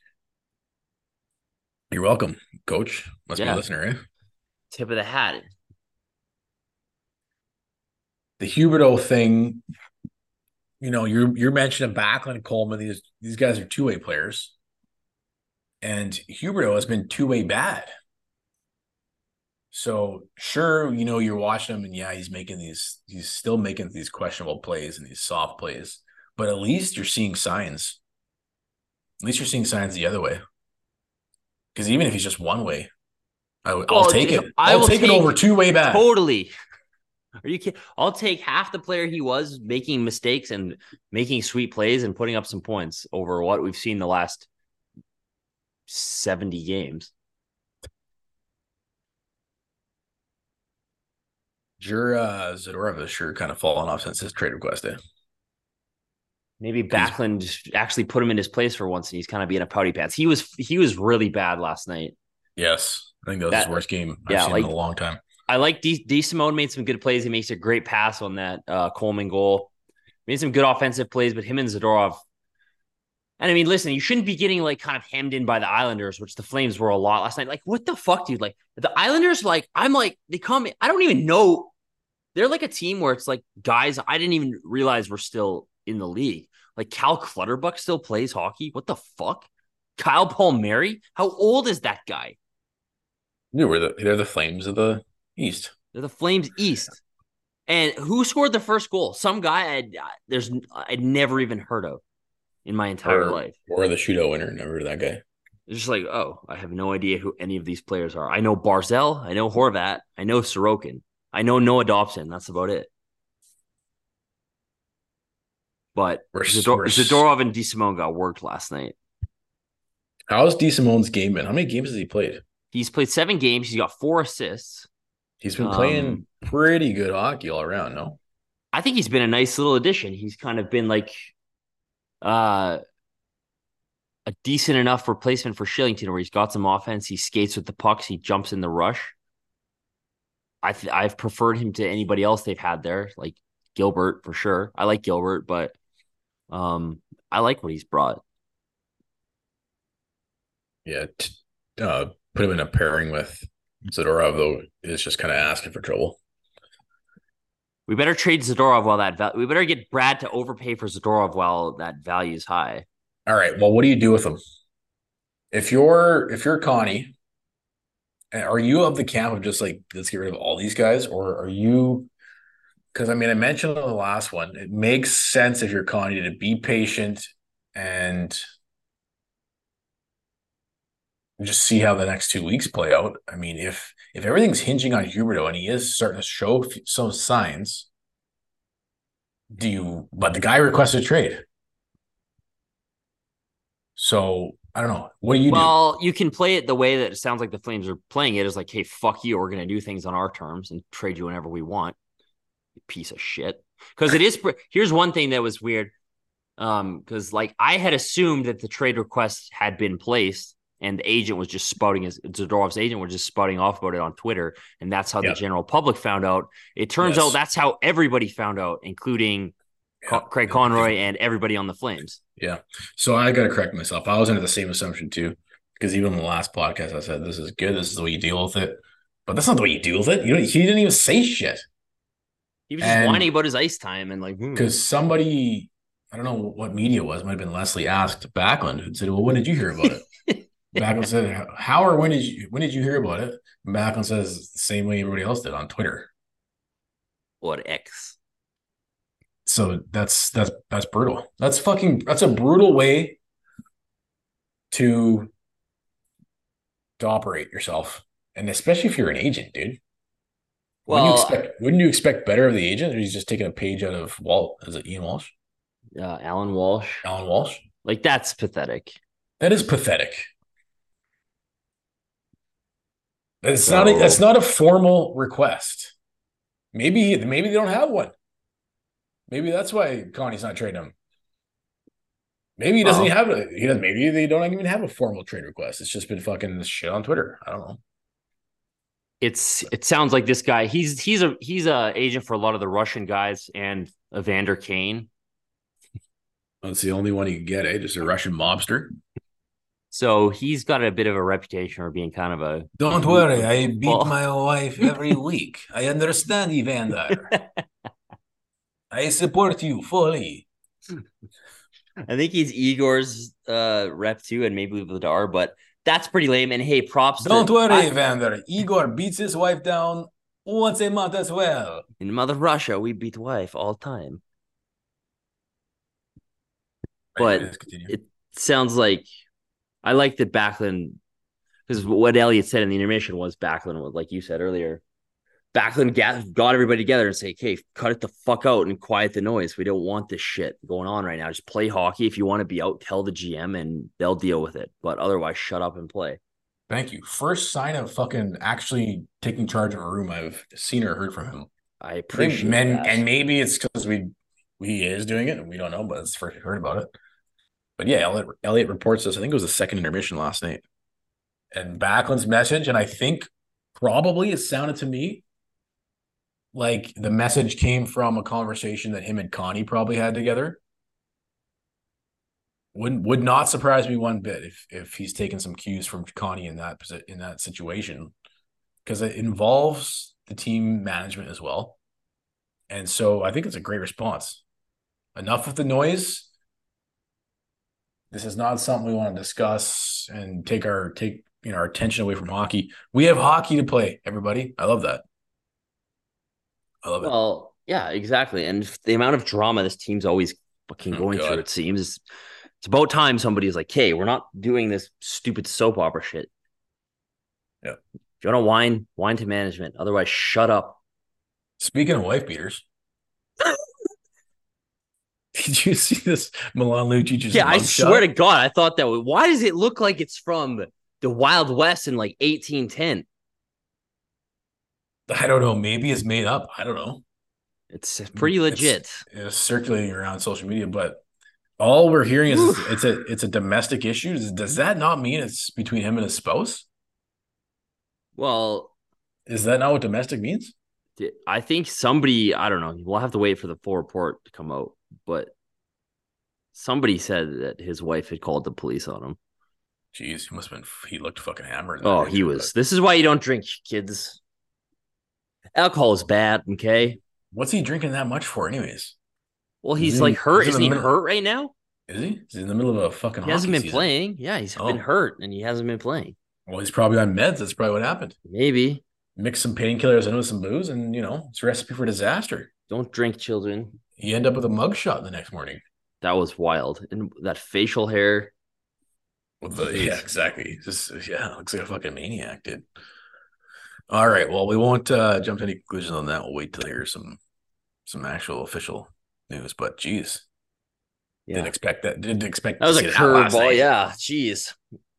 You're welcome, Coach. Must Yeah. be a listener, eh? Tip of the hat. The Huberdeau thing. You know, you're you're mentioning Backlund, Coleman. These these guys are two way players, and Huberdeau has been two way bad. So sure, you know, you're watching him, and yeah, he's making these. He's still making these questionable plays and these soft plays, but at least you're seeing signs. At least you're seeing signs the other way. Because even if he's just one way, I w- I'll Well, take it. I I'll will take, it take- over two way bad. Totally. Are you kidding? I'll take half the player he was making mistakes and making sweet plays and putting up some points over what we've seen the last seventy games. Your uh, Zadorov has sure kind of fallen off since his trade request. Eh? Maybe Backlund just actually put him in his place for once and he's kind of being a pouty pants. He was he was really bad last night. Yes. I think that was That- his worst game I've yeah, seen like- in a long time. I like D, D Simone made some good plays. He makes a great pass on that uh, Coleman goal. Made some good offensive plays, but him and Zadorov. And I mean, listen, you shouldn't be getting like kind of hemmed in by the Islanders, which the Flames were a lot last night. Like, what the fuck, dude? Like the Islanders, like I'm like they come. I don't even know. They're like a team where it's like guys I didn't even realize were still in the league. Like Cal Clutterbuck still plays hockey. What the fuck? Kyle Palmieri? How old is that guy? Yeah, we're the, they're the Flames of the East. They're the Flames East. And who scored the first goal? Some guy I'd, there's I'd never even heard of in my entire or, life. Or the shootout winner. Never heard of that guy. It's just like, oh, I have no idea who any of these players are. I know Barzell. I know Horvat. I know Sorokin. I know Noah Dobson. That's about it. But We're- Zador- we're- Zadorov and DeSimone got worked last night. How's DeSimone's game been? How many games has he played? He's played seven games. He's got four assists. He's been Um, playing pretty good hockey all around, no? I think he's been a nice little addition. He's kind of been like uh, a decent enough replacement for Shillington, where he's got some offense. He skates with the pucks. He jumps in the rush. I th- I've preferred him to anybody else they've had there, like Gilbert for sure. I like Gilbert, but um, I like what he's brought. Yeah. T- uh, put him in a pairing with Zadorov, though, is just kind of asking for trouble. We better trade Zadorov while that val- we better get Brad to overpay for Zadorov while that value is high. All right. Well, what do you do with him? If you're if you're Connie, are you of the camp of just like, let's get rid of all these guys? Or are you, because I mean, I mentioned on the last one, it makes sense if you're Connie to be patient and just see how the next two weeks play out. I mean, if if everything's hinging on Huberdeau and he is starting to show f- some signs, do you, but the guy requested a trade. So I don't know. What do you do? Well, you can play it the way that it sounds like the Flames are playing it is like, hey, fuck you. We're going to do things on our terms and trade you whenever we want. You piece of shit. Because it is, here's one thing that was weird. Um, because like I had assumed that the trade request had been placed and the agent was just spouting his Zadorov's agent was just spouting off about it on Twitter. And that's how Yep. the general public found out. It turns Yes. out that's how everybody found out, including Co- Yeah. Craig Conroy and everybody on the Flames. Yeah. So I got to correct myself. I was under the same assumption too, because even in the last podcast, I said, this is good. This is the way you deal with it. But that's not the way you deal with it. You don't, he didn't even say shit He was just And- whining about his ice time and like, hmm. because somebody, I don't know what media it was, might have been Leslie asked Backlund and said, well, when did you hear about it? Backlund said, "How or when did you when did you hear about it?" Backlund says the same way everybody else did on Twitter. What X? So that's that's that's brutal. That's fucking that's a brutal way to to operate yourself, and especially if you're an agent, dude. Wouldn't you Well, expect wouldn't you expect better of the agent? Or he's just taking a page out of Walt. Is it Ian Walsh? uh, Alan Walsh. Alan Walsh. Like that's pathetic. That is pathetic. It's So- not a, that's not a formal request. Maybe maybe they don't have one. Maybe that's why Connie's not trading him. Maybe he doesn't Well- even have it. He does. Maybe they don't even have a formal trade request. It's just been fucking shit on Twitter. I don't know. It's it sounds like this guy. He's he's a he's a agent for a lot of the Russian guys and Evander Kane. That's the only one he can get, eh? Just a Russian mobster. So he's got a bit of a reputation for being kind of a. Don't worry, I beat Well- my wife every week. I understand, Evander. I support you fully. I think he's Igor's uh, rep too, and maybe Vladar, but that's pretty lame. And hey, props. Don't to, worry, I- Evander. Igor beats his wife down once a month as well. in Mother Russia, we beat wife all time. But Anyways, continue. it sounds like I like that Backlund, because what Elliot said in the intermission was Backlund was, like you said earlier, Backlund got, got everybody together and say, okay, cut it the fuck out and quiet the noise. We don't want this shit going on right now. Just play hockey. If you want to be out, tell the G M and they'll deal with it. But otherwise, shut up and play. Thank you. First sign of fucking actually taking charge of a room I've seen or heard from him. I I think appreciate men, that. and maybe it's because we he is doing it and we don't know, but it's first heard about it. But yeah, Elliot, Elliot reports this. I think it was the second intermission last night. And Backlund's message, and I think probably it sounded to me like the message came from a conversation that him and Connie probably had together. Would would not surprise me one bit if if he's taken some cues from Connie in that in that situation, because it involves the team management as well. And so I think it's a great response. Enough with the noise. This is not something we want to discuss and take our take you know our attention away from hockey. We have hockey to play, everybody. I love that. I love it. Well, yeah, exactly. And the amount of drama this team's always fucking Oh, going God. through, it seems. It's, it's about time somebody's like, hey, we're not doing this stupid soap opera shit. Yeah. If you want to whine, whine to management. Otherwise, shut up. Speaking of wife beaters, did you see this Milan Lucic? Just Yeah, I mugshot? swear to God, I thought that. Why does it look like it's from the Wild West in like eighteen ten? I don't know. Maybe it's made up. I don't know. It's pretty legit. It's circulating around social media, but all we're hearing is it's, it's a it's a domestic issue. Does, does that not mean it's between him and his spouse? Well, Is that not what domestic means? I think somebody, I don't know, we'll have to wait for the full report to come out, but somebody said that his wife had called the police on him. Jeez, he must have been. He looked fucking hammered. Oh, he was. This is why you don't drink, kids. Alcohol is bad, okay? What's he drinking that much for, anyways? Well, Is he's he- like hurt. is he in Isn't the he middle- hurt right now? Is he? He's in the middle of a fucking. He hasn't hockey been season. playing. Yeah, he's Oh. been hurt and he hasn't been playing. Well, he's probably on meds. That's probably what happened. Maybe. Mix some painkillers in with some booze, and you know it's a recipe for disaster. Don't drink, children. You end up with a mugshot the next morning. That was wild. And that facial hair. With the, yeah, exactly. Just yeah, looks like a fucking maniac, dude. All right. Well, we won't uh, jump to any conclusions on that. We'll wait till hear some some actual official news. But geez, Yeah. didn't expect that. Didn't expect That was to a see that last curveball. night. Yeah. Jeez.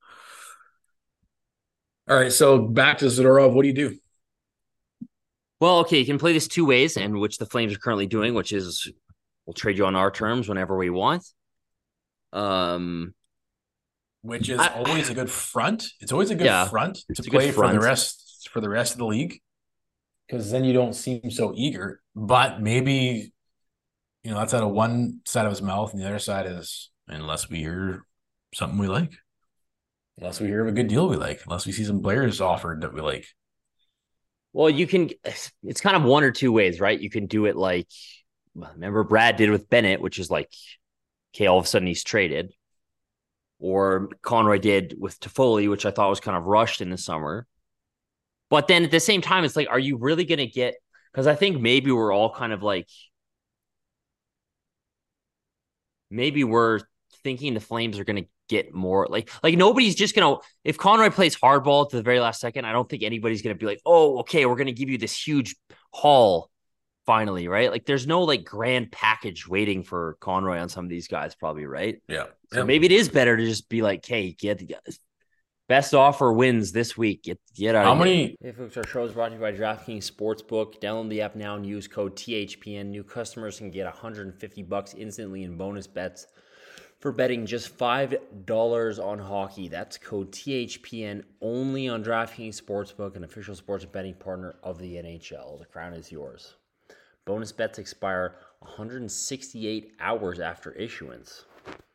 All right. So back to Zadorov. What do you do? Well, okay, you can play this two ways, and which the Flames are currently doing, which is we'll trade you on our terms whenever we want. Um, Which is I- always a good front. It's always a good Yeah, front to it's a good play for the front. rest for the rest of the league, because then you don't seem so eager. But maybe you know that's out of one side of his mouth, and the other side is unless we hear something we like, unless we hear of a good deal we like, unless we see some players offered that we like. well, you can. It's kind of one or two ways, right? You can do it like remember Brad did with Bennett, which is like, okay, all of a sudden he's traded, or Conroy did with Toffoli, which I thought was kind of rushed in the summer. But then at the same time, it's like, are you really going to get, because I think maybe we're all kind of like, maybe we're thinking the Flames are going to get more like, like nobody's just going to, if Conroy plays hardball to the very last second, I don't think anybody's going to be like, oh, okay, we're going to give you this huge haul finally, right? Like there's no like grand package waiting for Conroy on some of these guys probably, right? Yeah. So yeah. maybe it is better to just be like, hey, get the guys. Best offer wins this week. Get, get out How of many? here. Hey, folks, our show is brought to you by DraftKings Sportsbook. Download the app now and use code T H P N. New customers can get one hundred fifty bucks instantly in bonus bets for betting just five dollars on hockey. That's code T H P N only on DraftKings Sportsbook, an official sports betting partner of the N H L. The crown is yours. Bonus bets expire one hundred sixty-eight hours after issuance.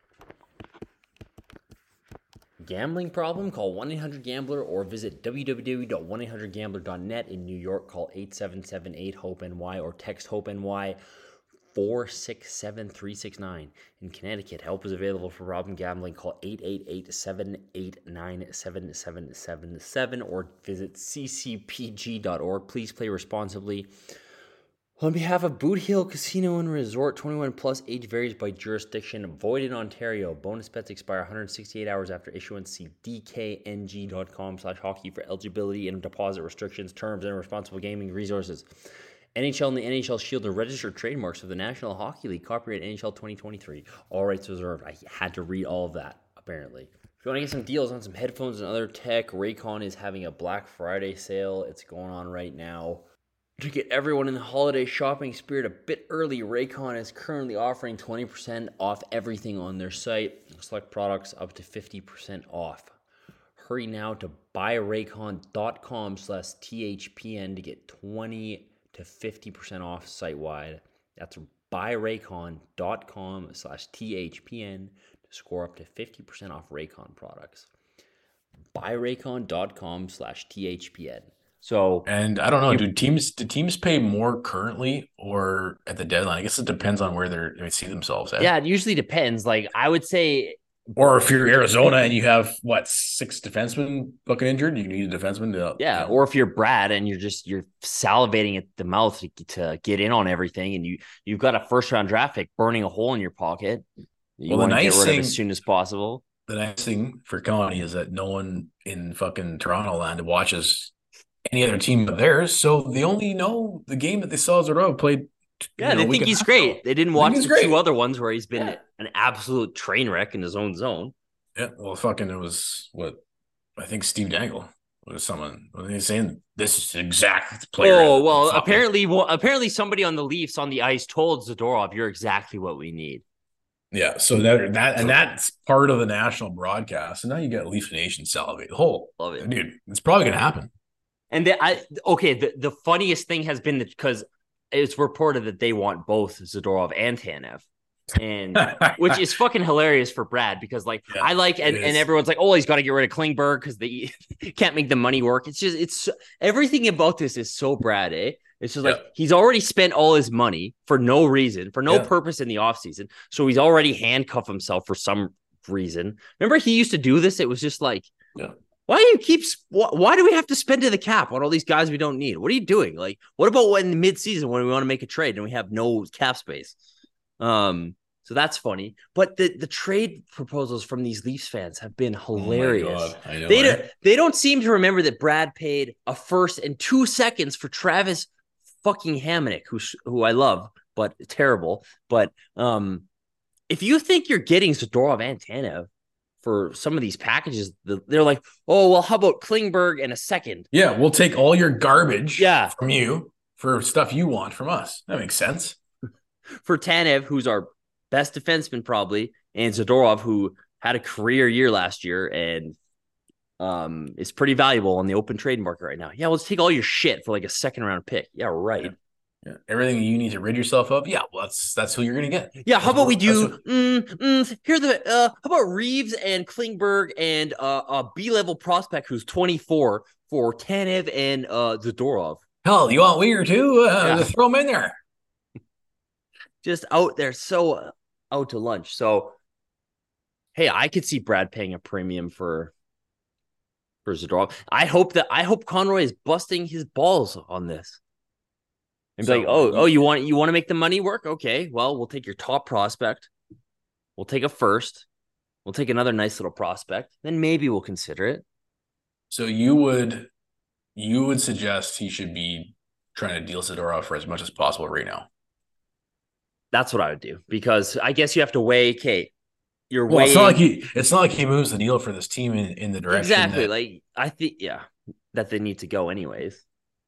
Gambling problem? Call one eight hundred gambler or visit w w w dot one eight hundred gambler dot net. In New York, call eight seven seven eight hope N Y or text HOPE-NY four six seven three six nine. In Connecticut, help is available for problem gambling. Call eight eight eight, seven eight nine, seven seven seven seven or visit c c p g dot org. Please play responsibly. On behalf of Boot Hill Casino and Resort, twenty-one plus, age varies by jurisdiction, void in Ontario. Bonus bets expire one hundred sixty-eight hours after issuance. See d k n g dot com slash hockey for eligibility and deposit restrictions, terms, and responsible gaming resources. N H L and the N H L Shield are registered trademarks of the National Hockey League, copyright N H L twenty twenty-three. All rights reserved. I had to read all of that, apparently. If you want to get some deals on some headphones and other tech, Raycon is having a Black Friday sale. It's going on right now. To get everyone in the holiday shopping spirit a bit early, Raycon is currently offering twenty percent off everything on their site. Select products up to fifty percent off. Hurry now to buy raycon dot com slash T H P N to get twenty to fifty percent off site-wide. That's buy raycon dot com slash T H P N to score up to fifty percent off Raycon products. buy raycon dot com slash T H P N. So, and I don't know, do teams do teams pay more currently or at the deadline? I guess it depends on where they're, they see themselves at. Yeah, it usually depends. Like I would say, or if you're Arizona and you have what six defensemen looking injured, you need a defenseman to yeah. You know. Or if you're Brad and you're just you're salivating at the mouth to, to get in on everything, and you you've got a first round draft pick burning a hole in your pocket, you well, want the to nice get rid thing, of as soon as possible. The nice thing for Connie is that no one in fucking Toronto land watches any other team but theirs, so they only know the game that they saw Zadorov played. Yeah, know, they think he's great. ago. They didn't watch the great. two other ones where he's been yeah. an absolute train wreck in his own zone. Yeah, well, fucking, it was what I think Steve Dangle was someone. Was he saying this is the exact player? Oh well, apparently, well, apparently somebody on the Leafs on the ice told Zadorov, "You're exactly what we need." Yeah, so that that and that's part of the national broadcast, and now you get Leaf Nation salivate. The whole love it, dude. It's probably gonna happen. And the, I okay, the, the funniest thing has been that because it's reported that they want both Zadorov and Tanev, and which is fucking hilarious for Brad because like yeah, I like and, and everyone's like, oh, he's got to get rid of Klingberg because they can't make the money work. It's just it's everything about this is so Brad, eh? It's just yeah. like he's already spent all his money for no reason, for no yeah. purpose in the offseason. So he's already handcuffed himself for some reason. Remember, he used to do this. It was just like. Yeah. Why do you keep? Why do we have to spend to the cap on all these guys we don't need? What are you doing? Like, what about when mid-season when we want to make a trade and we have no cap space? Um, so that's funny. But the the trade proposals from these Leafs fans have been hilarious. Oh I know, they right? don't they don't seem to remember that Brad paid a first and two seconds for Travis fucking Hamonic, who who I love, but terrible. But um, if you think you're getting Zadorov and Tanev for some of these packages, they're like, oh, well, how about Klingberg and a second? Yeah, we'll take all your garbage yeah. from you for stuff you want from us. That makes sense. For Tanev, who's our best defenseman probably, and Zadorov, who had a career year last year and um is pretty valuable on the open trade market right now. Yeah, let's take all your shit for like a second round pick. Yeah, right. Yeah. Yeah. Everything you need to rid yourself of. Yeah, well, that's that's who you're gonna get. Yeah, how that's about what, we do? What... Mm, mm, here the uh, how about Reeves and Klingberg and uh, a B level prospect who's twenty-four for Tanev and uh, Zadorov. Hell, you want Weir too? Uh, yeah. Throw him in there. Just out there, so out to lunch. So, hey, I could see Brad paying a premium for for Zadorov. I hope that I hope Conroy is busting his balls on this. And be so, like, oh, you, oh, you want you want to make the money work? Okay, well, we'll take your top prospect. We'll take a first. We'll take another nice little prospect. Then maybe we'll consider it. So you would you would suggest he should be trying to deal Zadorov for as much as possible right now? That's what I would do, because I guess you have to weigh, Kate. You're well, weighing. It's not like he. It's not like he moves the needle for this team in, in the direction. Exactly. That, like I think, yeah, that they need to go anyways.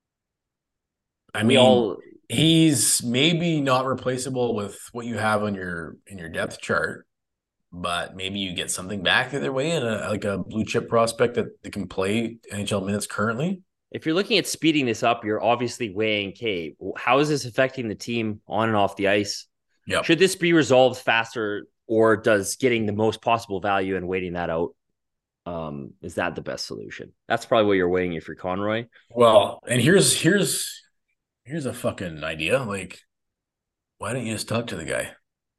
I mean, all, he's maybe not replaceable with what you have on your in your depth chart, but maybe you get something back the other way in a like a blue chip prospect that, that can play N H L minutes currently. If you're looking at speeding this up, you're obviously weighing, okay, how is this affecting the team on and off the ice? Yep. Should this be resolved faster, or does getting the most possible value and waiting that out, um, is that the best solution? That's probably what you're weighing if you're Conroy. Well, and here's here's here's a fucking idea. Like, why don't you just talk to the guy?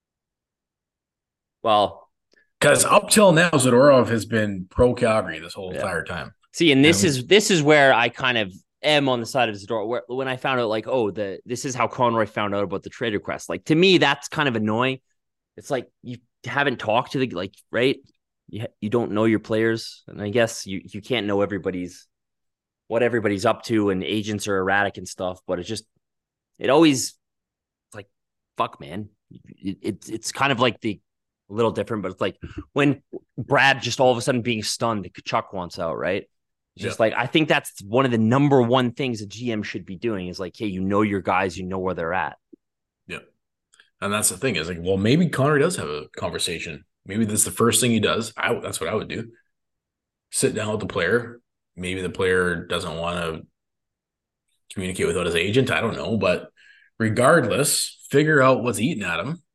Well, because up till now, Zadorov has been pro Calgary this whole yeah. entire time. See, and this and we, is this is where I kind of am on the side of Zadorov. Where when I found out, like, oh, the this is how Conroy found out about the trade request. Like, to me, that's kind of annoying. It's like you haven't talked to the like, right? You you don't know your players, and I guess you you can't know everybody's what everybody's up to, and agents are erratic and stuff. But it's just it always it's like fuck, man. It, it it's kind of like the a little different, but it's like when Brad just all of a sudden being stunned that Tkachuk wants out, right? Just yeah. like, I think that's one of the number one things a G M should be doing is like, hey, you know your guys, you know where they're at. Yeah. And that's the thing is like, well, maybe Connor does have a conversation. Maybe that's the first thing he does. I, that's what I would do. Sit down with the player. Maybe the player doesn't want to communicate without his agent. I don't know. But regardless, figure out what's eating at him.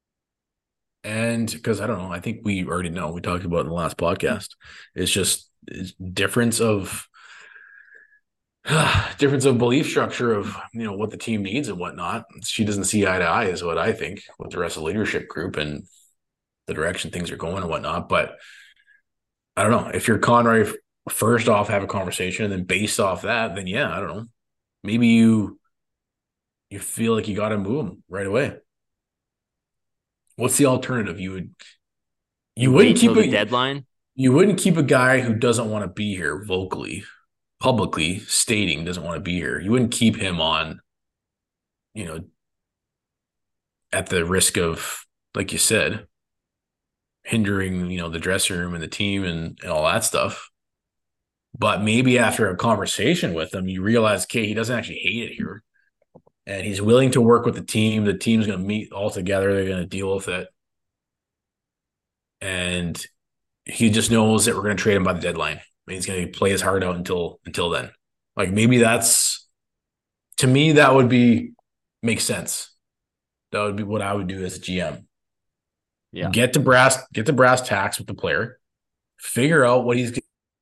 And because I don't know, I think we already know. We talked about it in the last podcast. It's just it's difference of uh, difference of belief structure of you know what the team needs and whatnot. She doesn't see eye to eye, is what I think, with the rest of the leadership group and the direction things are going and whatnot. But I don't know if you're Conroy. First off, have a conversation, and then based off that, then yeah, I don't know. Maybe you you feel like you got to move them right away. What's the alternative? You would you wouldn't keep a deadline. You wouldn't keep a guy who doesn't want to be here vocally, publicly stating doesn't want to be here. You wouldn't keep him on, you know, at the risk of, like you said, hindering, you know, the dressing room and the team and, and all that stuff. But maybe after a conversation with him, you realize, okay, he doesn't actually hate it here. And he's willing to work with the team. The team's going to meet all together. They're going to deal with it. And he just knows that we're going to trade him by the deadline. And he's going to play his heart out until until then. Like maybe that's, to me, that would be, make sense. That would be what I would do as a G M. Yeah. Get to brass, get the brass tacks with the player. Figure out what he's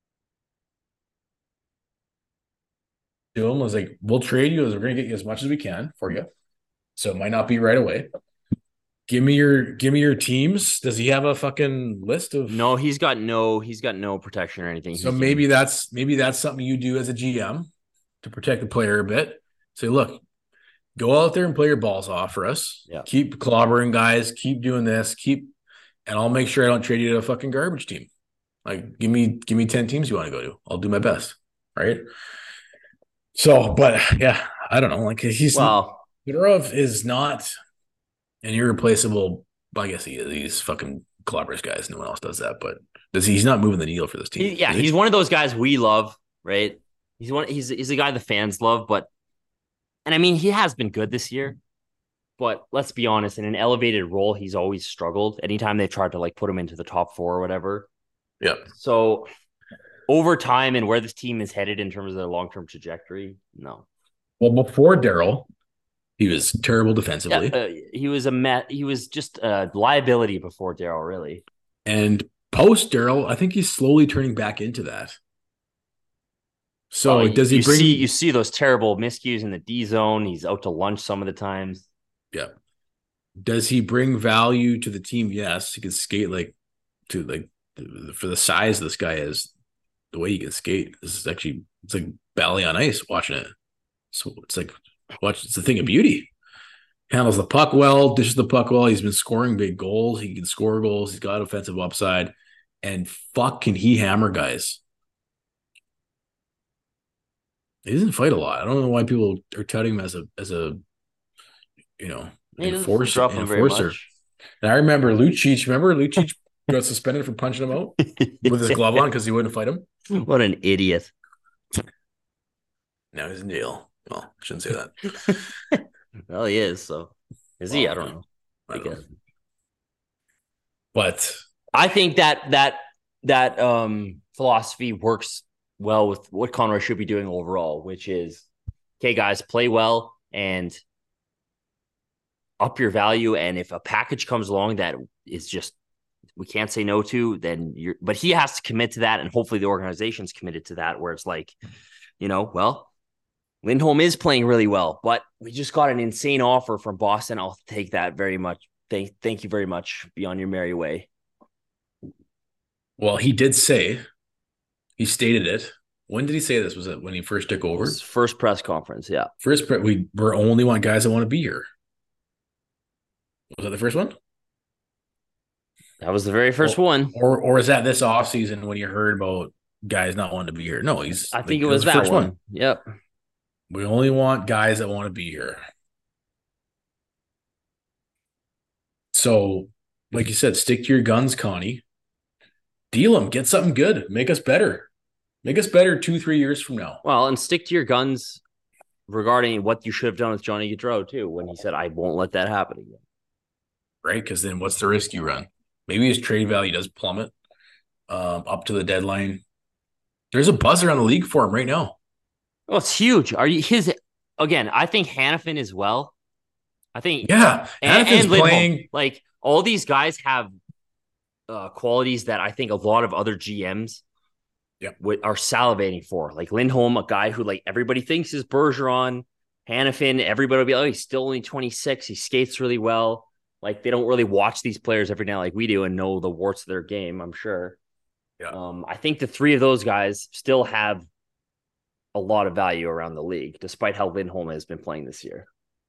to him was like, we'll trade you as we're going to get you as much as we can for you. So it might not be right away. Give me your, give me your teams. Does he have a fucking list of? No, he's got no, he's got no protection or anything. So he's maybe doing. that's, maybe that's something you do as a G M to protect the player a bit. Say, look, go out there and play your balls off for us. Yeah. Keep clobbering guys. Keep doing this. Keep, and I'll make sure I don't trade you to a fucking garbage team. Like, give me, give me ten teams you want to go to. I'll do my best. Right. So, but yeah, I don't know. Like he's well, Zadorov is not an irreplaceable. I guess he is. He's fucking clobbers guys. No one else does that. But does he, he's not moving the needle for this team. He, yeah, he's one of those guys we love, right? He's one. He's he's a guy the fans love, but and I mean he has been good this year. But let's be honest, in an elevated role, he's always struggled. Anytime they tried to like put him into the top four or whatever. Yeah. So. Over time and where this team is headed in terms of their long-term trajectory, no. Well, before Daryl, he was terrible defensively. Yeah, uh, he was a met. He was just a liability before Daryl, really. And post Daryl, I think he's slowly turning back into that. So well, does he you bring? See, you see those terrible miscues in the D zone. He's out to lunch some of the times. Yeah. Does he bring value to the team? Yes, he can skate like to like for the size this guy is, the way he can skate. This is actually it's like ballet on ice watching it. So it's like watch. It's a thing of beauty. Handles the puck well, dishes the puck well. He's been scoring big goals. He can score goals. He's got offensive upside, and fuck, can he hammer guys? He doesn't fight a lot. I don't know why people are touting him as a as a you know He doesn't enforcer. drop him very enforcer. much. And I remember Lucic. Remember Lucic got suspended for punching him out with his glove on because he wouldn't fight him. What an idiot! Now he's in jail. Well, I shouldn't say that. Well, he is. So is well, he? I don't know. I don't know. Because But I think that that that um, philosophy works well with what Conroy should be doing overall, which is, okay, guys, play well and up your value. And if a package comes along that is just we can't say no to, then you're. But he has to commit to that, and hopefully the organization's committed to that. Where it's like, you know, well, Lindholm is playing really well, but we just got an insane offer from Boston. I'll take that very much. Thank, thank you very much. Be on your merry way. well, he did say, he stated it. When did he say this? Was it when he first took over? His first press conference, yeah. First, pre- we we only want guys that want to be here. Was that the first one? That was the very first or, one. Or or is that this offseason when you heard about guys not wanting to be here? No, he's. I think like, it was the that first one. one. Yep. We only want guys that want to be here. So, like you said, stick to your guns, Connie. Deal them. Get something good. Make us better. Make us better two, three years from now. Well, and stick to your guns regarding what you should have done with Johnny Gaudreau, too, when he said, I won't let that happen again. Right? Because then what's the risk you run? Maybe his trade value does plummet um, up to the deadline. There's a buzz around the league for him right now. Oh, it's huge. Are you his again? I think Hanifin as well. I think Yeah, and, Hanifin's and Lindholm. playing. Like all these guys have uh, qualities that I think a lot of other G Ms Yep. w- are salivating for. Like Lindholm, a guy who like everybody thinks is Bergeron. Hanifin, everybody will be like, oh, he's still only twenty-six. He skates really well. Like they don't really watch these players every now like we do and know the warts of their game, I'm sure. Yeah. Um, I think the three of those guys still have a lot of value around the league, despite how Lindholm has been playing this year.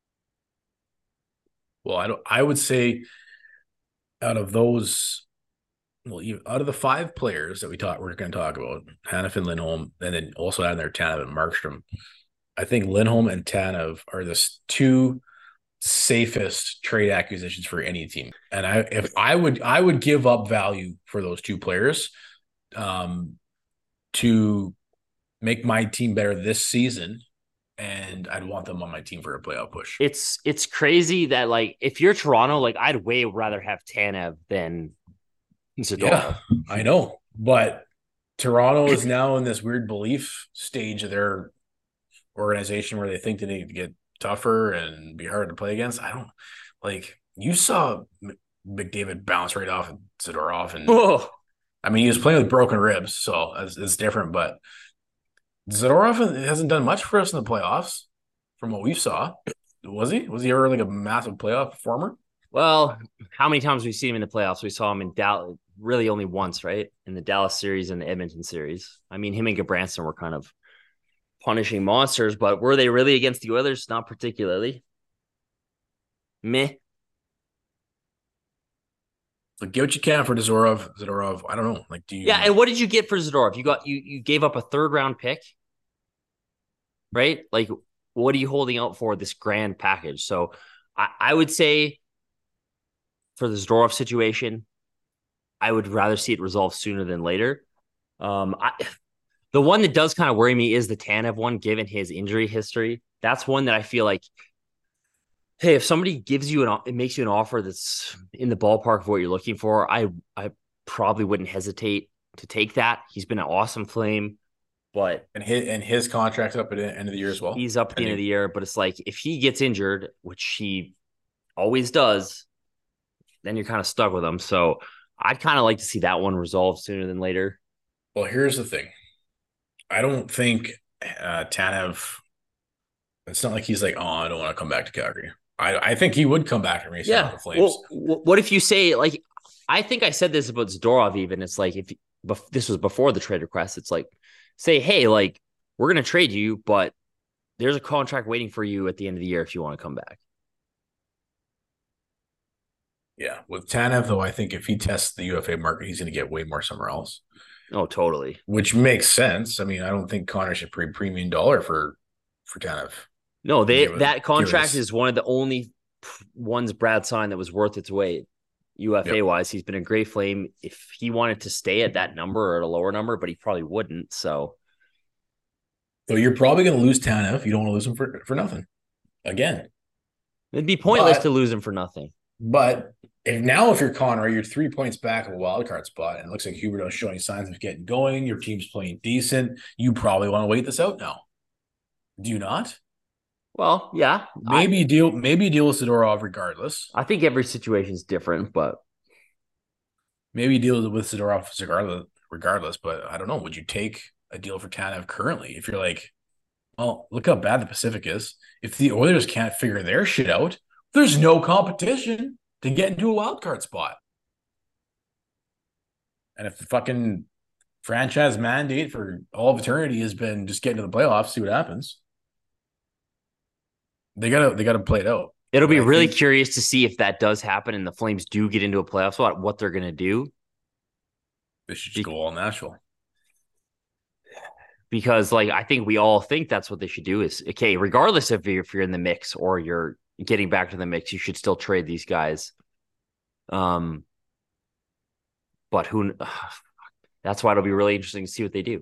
Well, I don't. I would say out of those, well, even out of the five players that we talk, we're going to talk about Hanifin, Lindholm, and then also add in there Tanev and Markstrom. I think Lindholm and Tanev are the two safest trade acquisitions for any team. And I, if I would, I would give up value for those two players, um, to make my team better this season, and I'd want them on my team for a playoff push. It's it's crazy that like if you're Toronto, like I'd way rather have Tanev than Zadorov. Yeah, I know, but Toronto is now in this weird belief stage of their organization where they think they need to get tougher and be hard to play against. I don't like you saw McDavid bounce right off of Zadorov, and Oh, I mean he was playing with broken ribs, so it's, it's different, but Zadorov hasn't done much for us in the playoffs from what we saw. Was he? Was he ever like a massive playoff performer? well, how many times have we seen him in the playoffs? We saw him in Dallas, really only once, right? In the Dallas series and the Edmonton series. I mean, him and Gabranson were kind of punishing monsters, but were they really against the Oilers? Not particularly. Meh. Like, get what you can for Zadorov. Zadorov, I don't know. Like, do you? Yeah, and what did you get for Zadorov? You got you you gave up a third round pick, right? Like, what are you holding out for this grand package? So, I, I would say for the Zadorov situation, I would rather see it resolved sooner than later. Um, I, the one that does kind of worry me is the Tanev one, given his injury history. That's one that I feel like, hey, if somebody gives you an, it makes you an offer that's in the ballpark of what you're looking for, I I probably wouldn't hesitate to take that. He's been an awesome Flame, but And his and his contract's up at the end of the year as well. he's up at the end of the year. But it's like if he gets injured, which he always does, then you're kind of stuck with him. So I'd kind of like to see that one resolved sooner than later. Well, here's the thing. I don't think uh, Tanev. It's not like he's like, oh, I don't want to come back to Calgary. I, I think he would come back and race out the Flames. Well, what if you say like I think I said this about Zadorov even. It's like, if bef- this was before the trade request, it's like, say, hey, like, we're going to trade you, but there's a contract waiting for you at the end of the year if you want to come back. Yeah. With Tanev, though, I think if he tests the U F A market, he's going to get way more somewhere else. Oh, totally. Which makes sense. I mean, I don't think Connor should pay premium dollar for, for Tanev. No, they Given, that contract given is one of the only ones Brad signed that was worth its weight. U F A yep. wise, he's been a great Flame. If he wanted to stay at that number or at a lower number, but he probably wouldn't. So, so you're probably going to lose Tanev. You don't want to lose him for, for nothing. Again, it'd be pointless but, to lose him for nothing. But if now, if you're Conroy, you're three points back of a wild card spot, and it looks like Huberdeau's showing signs of getting going. Your team's playing decent. You probably want to wait this out now. Do you not? Well, yeah. Maybe I, deal maybe deal with Zadorov regardless. I think every situation is different, but maybe deal with Zadorov regardless, regardless. But I don't know. Would you take a deal for Tanev currently? If you're like, well, look how bad the Pacific is. If the Oilers can't figure their shit out, there's no competition to get into a wild card spot. And if the fucking franchise mandate for all of eternity has been just get into the playoffs, see what happens. They gotta they gotta play it out. It'll be really think, curious to see if that does happen and the Flames do get into a playoff spot, what they're gonna do. They should just be- go all Nashville. Because like I think we all think that's what they should do is okay, regardless of if you're in the mix or you're getting back to the mix, you should still trade these guys. Um, but who? Uh, that's why it'll be really interesting to see what they do.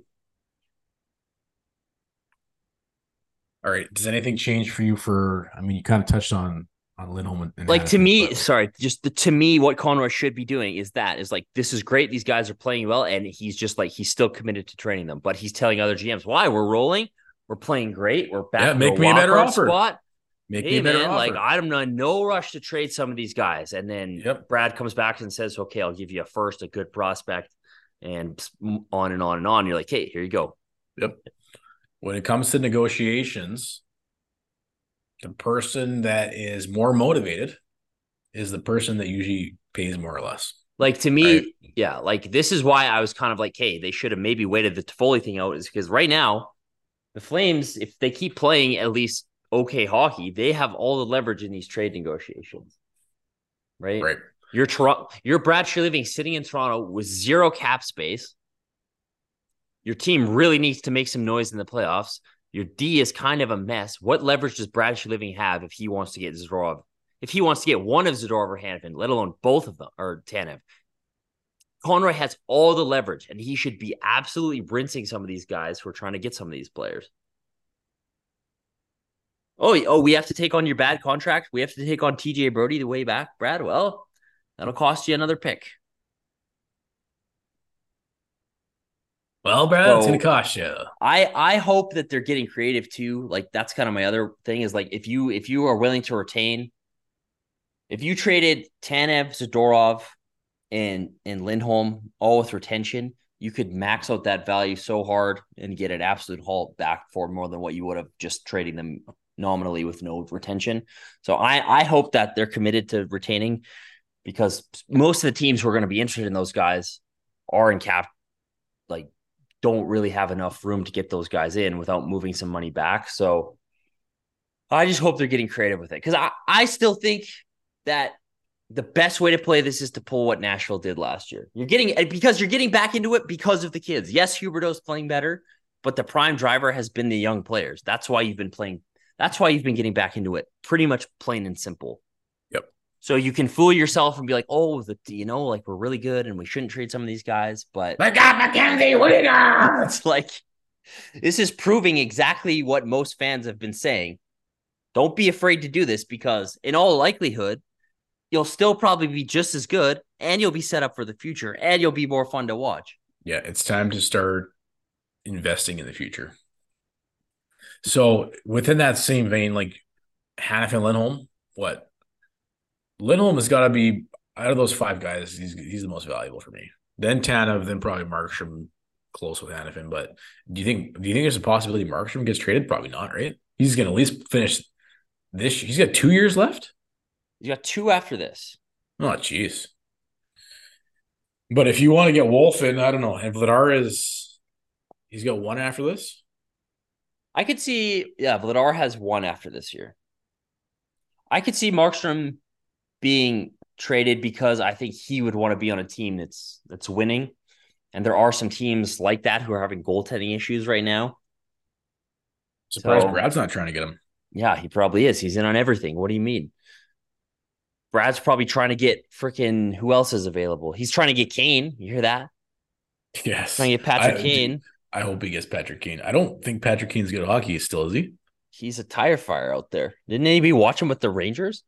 All right. Does anything change for you? For I mean, you kind of touched on on Lindholm and, and like Addison, to me. But... Sorry, just the, to me, what Conroy should be doing is that is like this is great. These guys are playing well, and he's just like he's still committed to training them. But he's telling other G Ms, "Why we're rolling, we're playing great, we're back. Yeah, to make a me a better offer. Spot. Make hey, me a better man, offer. Like I'm in no rush to trade some of these guys." And then yep. Brad comes back and says, "Okay, I'll give you a first, a good prospect, and on and on and on." You're like, "Hey, here you go." Yep. When it comes to negotiations, the person that is more motivated is the person that usually pays more or less. Like to me, right? yeah, like this is why I was kind of like, hey, they should have maybe waited the Toffoli thing out, is because right now, the Flames, if they keep playing at least okay hockey, they have all the leverage in these trade negotiations. Right? Right. You're Toronto, you're Brad Treliving sitting in Toronto with zero cap space. Your team really needs to make some noise in the playoffs. Your D is kind of a mess. What leverage does Brad Treliving have if he wants to get Zadorov? If he wants to get one of Zadorov or Hanifin, let alone both of them, or Tanev, Conroy has all the leverage, and he should be absolutely rinsing some of these guys who are trying to get some of these players. Oh, oh, we have to take on your bad contract? We have to take on T J Brody the way back, Brad? Well, that'll cost you another pick. Well, Brad, so, it's going to cost you. I, I hope that they're getting creative too. Like, that's kind of my other thing is like, if you if you are willing to retain, if you traded Tanev, Zadorov, and, and Lindholm all with retention, you could max out that value so hard and get an absolute haul back for more than what you would have just trading them nominally with no retention. So I, I hope that they're committed to retaining, because most of the teams who are going to be interested in those guys are in cap, like, don't really have enough room to get those guys in without moving some money back. So I just hope they're getting creative with it, because I, I still think that the best way to play this is to pull what Nashville did last year. You're getting, because you're getting back into it because of the kids. Yes, Huberdeau's playing better, but the prime driver has been the young players. That's why you've been playing. That's why you've been getting back into it. Pretty much plain and simple. Yep. So you can fool yourself and be like, oh, the, you know, like we're really good and we shouldn't trade some of these guys. But I got Mackenzie Weegar. It's like, this is proving exactly what most fans have been saying. Don't be afraid to do this, because in all likelihood, you'll still probably be just as good, and you'll be set up for the future, and you'll be more fun to watch. Yeah, it's time to start investing in the future. So within that same vein, like Hanifin, Lindholm, what? Lindholm has got to be, out of those five guys, he's he's the most valuable for me. Then Tanev, then probably Markstrom, close with Hanifin. But do you think do you think there's a possibility Markstrom gets traded? Probably not, right? He's going to at least finish this. He's got two years left. You got two after this. Oh, jeez. But if you want to get Wolf in, I don't know. And Vladar is he's got one after this. I could see, yeah, Vladar has one after this year. I could see Markstrom being traded because I think he would want to be on a team that's that's winning. And there are some teams like that who are having goaltending issues right now. Surprised So, Brad's not trying to get him. Yeah, he probably is. He's in on everything. What do you mean? Brad's probably trying to get freaking who else is available? He's trying to get Kane. You hear that? Yes. Trying to get Patrick I, Kane. I hope he gets Patrick Kane. I don't think Patrick Kane's good at hockey still, is he? He's a tire fire out there. Didn't anybody watch him with the Rangers?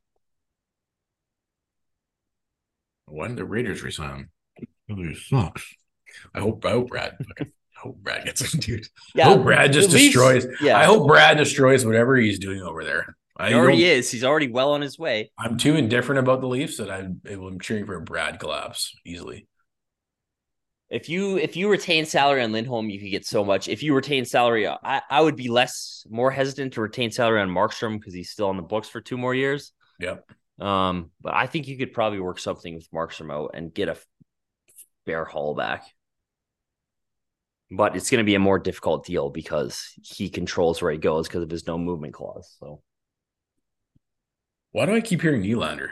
Why did the Raiders resign him? Really sucks. I hope I hope Brad I hope Brad gets him, dude. Yeah, I hope Brad just least, destroys. Yeah. I hope Brad destroys whatever he's doing over there. I He already is. He's already well on his way. I'm too indifferent about the Leafs that I'm, I'm cheering for a Brad collapse easily. If you if you retain salary on Lindholm, you could get so much. If you retain salary, I, I would be less more hesitant to retain salary on Markstrom because he's still on the books for two more years. Yep. Um, but I think you could probably work something with Markstrom out and get a fair haul back. But it's going to be a more difficult deal because he controls where he goes because of his no movement clause. So, why do I keep hearing Nylander?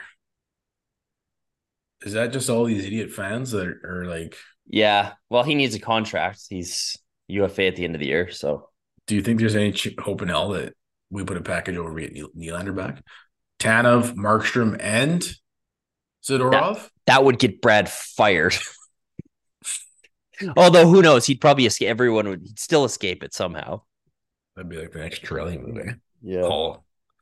Is that just all these idiot fans that are, are like? Yeah, well, he needs a contract. He's U F A at the end of the year. So, do you think there's any ch- hope in hell that we put a package over to get Nylander back? Tanev, Markstrom, and Zadorov? That, that would get Brad fired. Although, who knows? He'd probably escape. Everyone would he'd still escape it somehow. That'd be like the next Trelly movie. Yeah. Oh.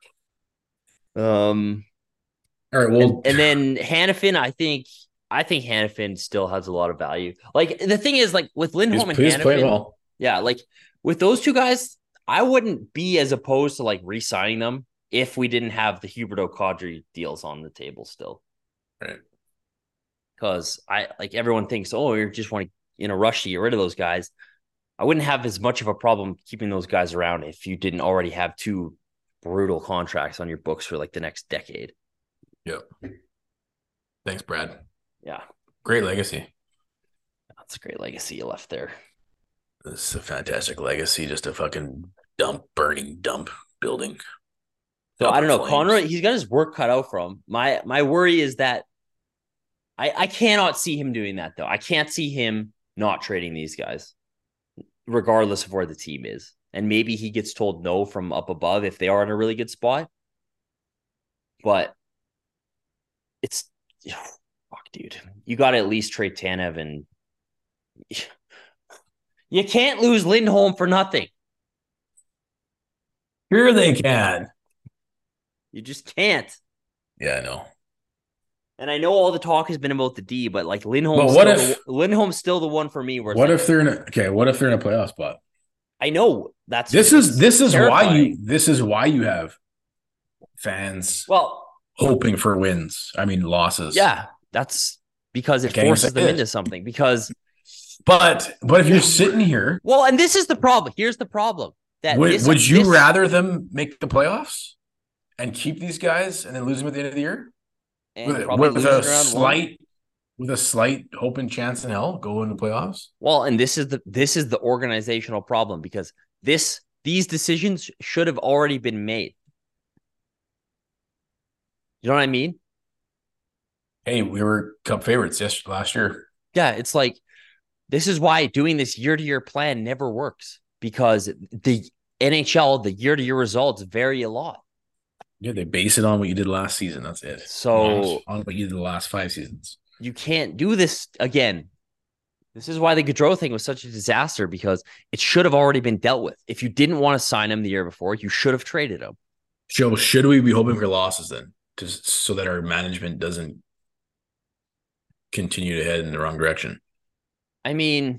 Um. All right. Well, and, and then Hanifin, I think, I think Hanifin still has a lot of value. Like the thing is, like with Lindholm and please play Hanifin, well. Yeah, like with those two guys, I wouldn't be as opposed to like re-signing them if we didn't have the Hubert O'Codry deals on the table still. Right. Because I like everyone thinks, oh, you just want to in a rush to get rid of those guys. I wouldn't have as much of a problem keeping those guys around if you didn't already have two brutal contracts on your books for like the next decade. Yep. Thanks, Brad. Yeah. Great legacy. That's a great legacy you left there. This is a fantastic legacy. Just a fucking dump, burning dump building. So Up I don't know. flames. Conroy, he's got his work cut out for him. My my worry is that I, I cannot see him doing that, though. I can't see him not trading these guys, regardless of where the team is. And maybe he gets told no from up above if they are in a really good spot. But it's fuck, dude. You got to at least trade Tanev, and you can't lose Lindholm for nothing. Sure they can. You just can't. Yeah, I know. And I know all the talk has been about the D, but like Lindholm, But what if the, Lindholm's still the one for me. Where what like, if they're in a okay? What if they're in a playoff spot? I know that's This is this is terrifying. why you this is why you have fans well hoping for wins. I mean losses. Yeah, that's because it I can't even forces say them it. into something. Because But but if you're sitting here, well, and this is the problem. Here's the problem. That would, this, would you this, rather them make the playoffs and keep these guys and then lose them at the end of the year? and With, probably with losing a around slight one? with a slight hope and chance in hell go into playoffs? Well, and this is the this is the organizational problem because this these decisions should have already been made. You know what I mean? Hey, we were Cup favorites yes last year. Yeah, it's like this is why doing this year-to-year plan never works because the N H L, the year-to-year results vary a lot. Yeah, they base it on what you did last season. That's it. So on what you did the last five seasons. You can't do this again. This is why the Gaudreau thing was such a disaster because it should have already been dealt with. If you didn't want to sign him the year before, you should have traded him. Joe, should we be hoping for losses then, to, so that our management doesn't continue to head in the wrong direction? I mean,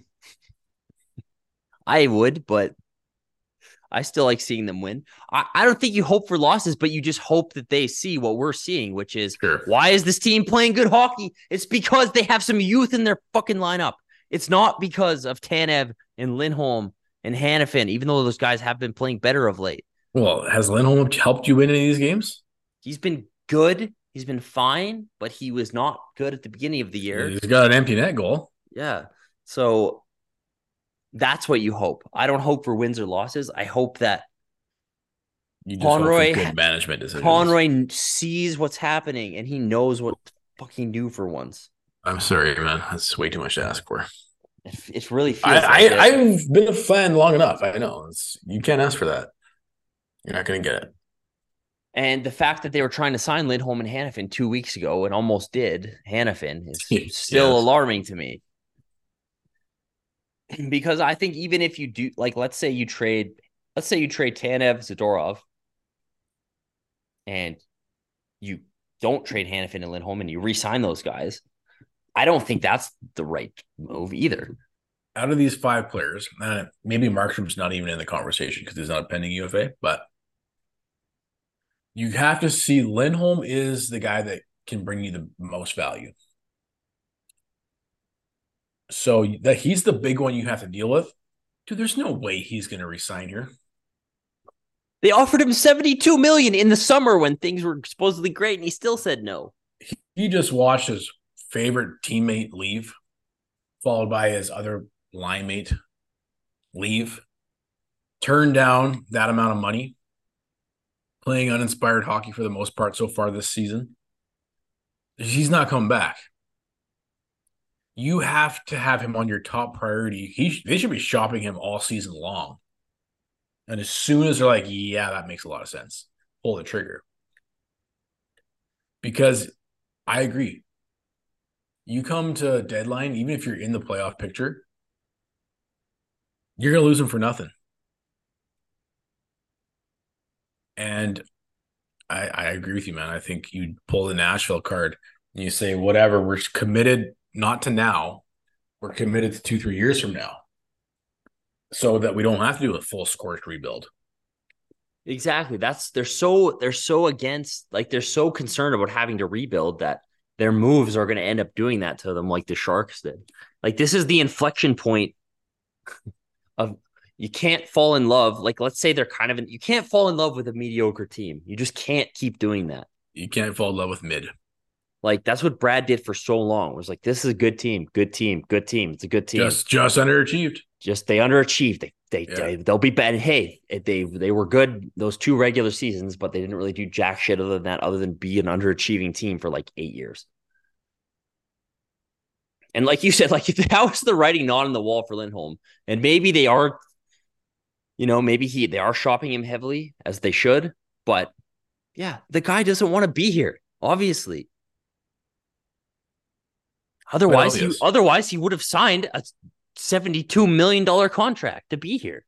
I would, but I still like seeing them win. I, I don't think you hope for losses, but you just hope that they see what we're seeing, which is Sure. Why is this team playing good hockey? It's because they have some youth in their fucking lineup. It's not because of Tanev and Lindholm and Hanifin, even though those guys have been playing better of late. Well, has Lindholm helped you win any of these games? He's been good He's been fine, but he was not good at the beginning of the year. He's got an empty net goal. Yeah. So that's what you hope. I don't hope for wins or losses. I hope that You just Conroy, hope for good management decisions. Conroy sees what's happening and he knows what to fucking do for once. I'm sorry, man. That's way too much to ask for. It, it really feels I, like I, it. I've been a fan long enough. I know. It's, you can't ask for that. You're not going to get it. And the fact that they were trying to sign Lindholm and Hannafin two weeks ago and almost did Hannafin is still Yes. alarming to me. Because I think even if you do, like, let's say you trade, let's say you trade Tanev, Zadorov, and you don't trade Hannafin and Lindholm and you re-sign those guys, I don't think that's the right move either. Out of these five players, uh, maybe Markstrom's not even in the conversation because he's not a pending U F A, but you have to see Lindholm is the guy that can bring you the most value. So that he's the big one you have to deal with. Dude, there's no way he's going to resign here. They offered him seventy-two million dollars in the summer when things were supposedly great, and he still said no. He just watched his favorite teammate leave, followed by his other line mate leave, turned down that amount of money, playing uninspired hockey for the most part so far this season. He's not coming back. You have to have him on your top priority. He They should be shopping him all season long. And as soon as they're like, yeah, that makes a lot of sense, pull the trigger. Because I agree. You come to a deadline, even if you're in the playoff picture, you're going to lose him for nothing. And I, I agree with you, man. I think you pull the Nashville card and you say, whatever, we're committed not to now. We're committed to two, three years from now. So that we don't have to do a full scorched rebuild. Exactly. That's they're so they're so against, like, they're so concerned about having to rebuild that their moves are going to end up doing that to them, like the Sharks did. Like, this is the inflection point of you can't fall in love. Like, let's say they're kind of in, you can't fall in love with a mediocre team. You just can't keep doing that. You can't fall in love with mid. Like, that's what Brad did for so long. It was like, this is a good team, good team, good team. It's a good team. Just just underachieved. Just they underachieved. They they, Yeah. they they'll be bad. Hey, they they were good those two regular seasons, but they didn't really do jack shit other than that, other than be an underachieving team for like eight years. And like you said, like, if that was the writing not on the wall for Lindholm, and maybe they are, you know, maybe he they are shopping him heavily as they should, but yeah, the guy doesn't want to be here, obviously. Otherwise, he otherwise he would have signed a seventy-two million dollars contract to be here.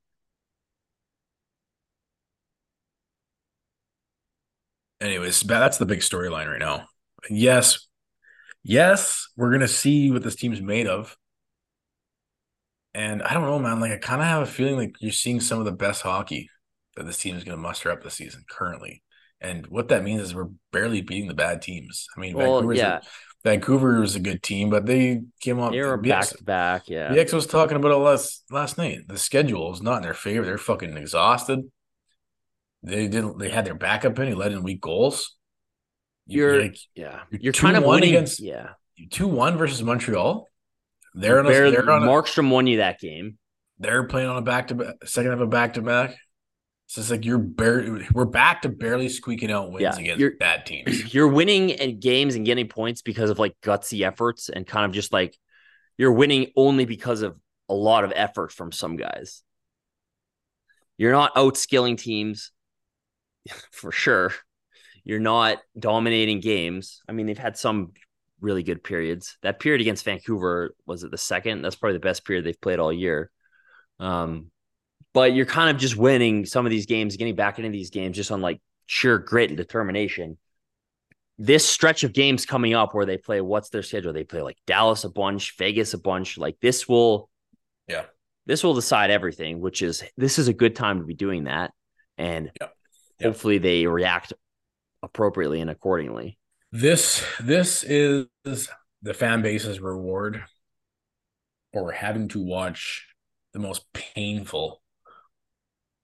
Anyways, that's the big storyline right now. Yes, yes, we're going to see what this team's made of. And I don't know, man. Like, I kind of have a feeling like you're seeing some of the best hockey that this team is going to muster up this season currently. And what that means is we're barely beating the bad teams. I mean, Well, Vancouver's yeah. a, Vancouver was a good team, but they came up. They were the back X- to back, yeah. The X was talking about it last last night. The schedule is not in their favor. They're fucking exhausted. They didn't. They had their backup in. He let in weak goals. You- You're like, yeah. you're You're kind of two one winning against- yeah. two one versus Montreal. They're on a, Barely- they're on a, Markstrom won you that game. they're playing on a back to back, second of a back to back. So it's like you're barely, we're back to barely squeaking out wins Yeah, against you're- bad teams. You're winning in games and getting points because of like gutsy efforts and kind of just like you're winning only because of a lot of effort from some guys. You're not outskilling teams for sure. You're not dominating games. I mean, they've had some really good periods. That period against Vancouver, was it the second? That's probably the best period they've played all year. Um, but you're kind of just winning some of these games, getting back into these games just on like sheer grit and determination. This stretch of games coming up where they play, what's their schedule? They play like Dallas a bunch, Vegas a bunch. Like this will, Yeah. this will decide everything, which is, this is a good time to be doing that. And Yep. Yep. hopefully they react appropriately and accordingly. This this is the fan base's reward for having to watch the most painful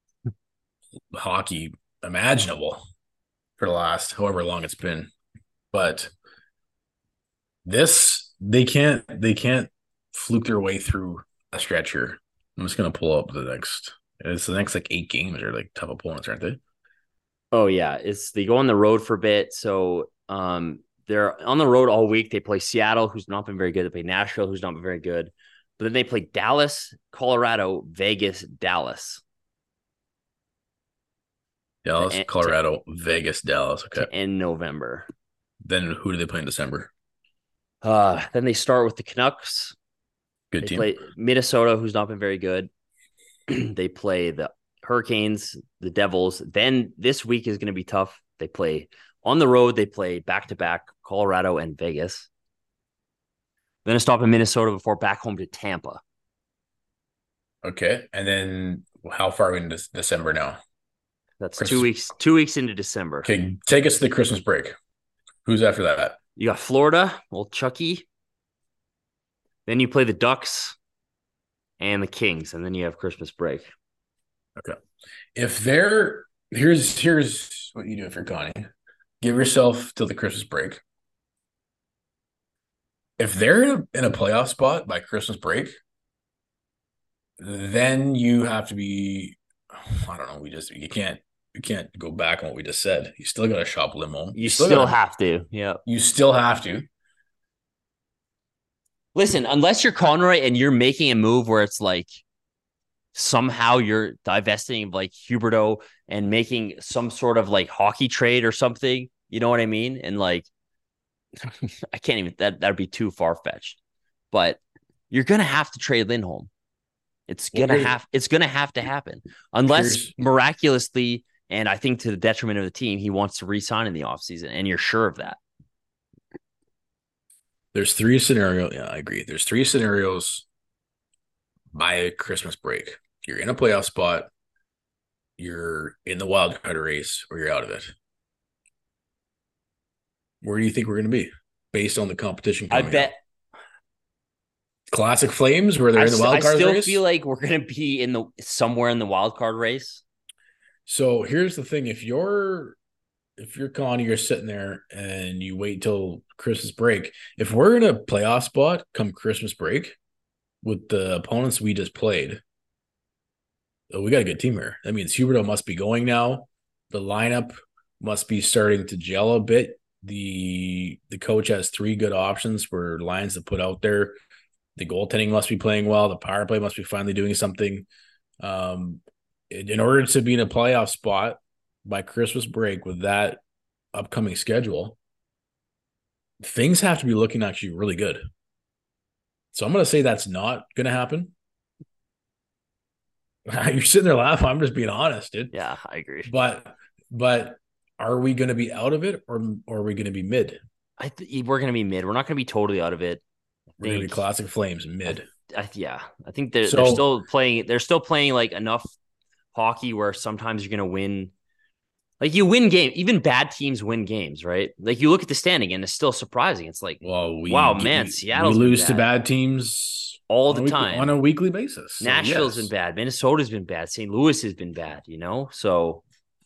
hockey imaginable for the last however long it's been. But this, they can't, they can't fluke their way through a stretch here. I'm just gonna pull up the next. It's the next like eight games are like tough opponents, aren't they? Oh yeah, it's they go on the road for a bit. So um, they're on the road all week. They play Seattle, who's not been very good. They play Nashville, who's not been very good. But then they play Dallas, Colorado, Vegas, Dallas. Dallas, to, Colorado, to, Vegas, Dallas. Okay. To end November. Then who do they play in December? Uh, then they start with the Canucks. Good they team. Play Minnesota, who's not been very good. They play the Hurricanes, the Devils. Then this week is going to be tough. They play on the road. They play back-to-back Colorado and Vegas. Then a stop in Minnesota before back home to Tampa. Okay. And then how far are we into December now? That's Christmas. two weeks, two weeks into December. Okay. Take us to the Christmas break. Who's after that? You got Florida, old Chucky. Then you play the Ducks and the Kings, and then you have Christmas break. Okay. If they're here's here's what you do if you're Connie. Give yourself till the Christmas break. If they're in a, in a playoff spot by Christmas break, then you have to be. I don't know. We just you can't you can't go back on what we just said. You still got to shop limo. You, you still, still gotta, have to. Yeah. You still have to. Listen, unless you're Conroy and you're making a move where it's like somehow you're divesting of like Huberdeau and making some sort of like hockey trade or something, you know what I mean? And like, I can't even, that that'd be too far-fetched. But you're going to have to trade Lindholm. It's going to have, it's going to have to happen. Unless miraculously, and I think to the detriment of the team, he wants to re-sign in the offseason, and you're sure of that. There's three scenarios. Yeah, I agree. There's three scenarios by Christmas break. You're in a playoff spot, you're in the wild card race, or you're out of it. Where do you think we're going to be based on the competition coming I bet. Up? Classic Flames, where they're I in the wild card race? I still race? feel like we're going to be in the somewhere in the wild card race. So here's the thing. If you're If you're Connie, you're sitting there and you wait till Christmas break. If we're in a playoff spot come Christmas break with the opponents we just played, oh, we got a good team here. That means Huberdeau must be going now. The lineup must be starting to gel a bit. The the coach has three good options for lines to put out there. The goaltending must be playing well. The power play must be finally doing something. Um, in, in order to be in a playoff spot by Christmas break with that upcoming schedule, things have to be looking actually really good. So I'm going to say that's not going to happen. You're sitting there laughing. I'm just being honest, dude. Yeah, I agree. But, but are we going to be out of it or, or are we going to be mid? I th- we're going to be mid. We're not going to be totally out of it. We're going to be classic Flames mid. I, I, yeah. I think they're, so, they're still playing. They're still playing like enough hockey where sometimes you're going to win. Like you win game, even bad teams win games, right? Like you look at the standing and it's still surprising. It's like, well, we, wow, man, we, Seattle's we lose bad. to bad teams all the on week, time on a weekly basis. So Nashville's yes. been bad. Minnesota's been bad. Saint Louis has been bad, you know? So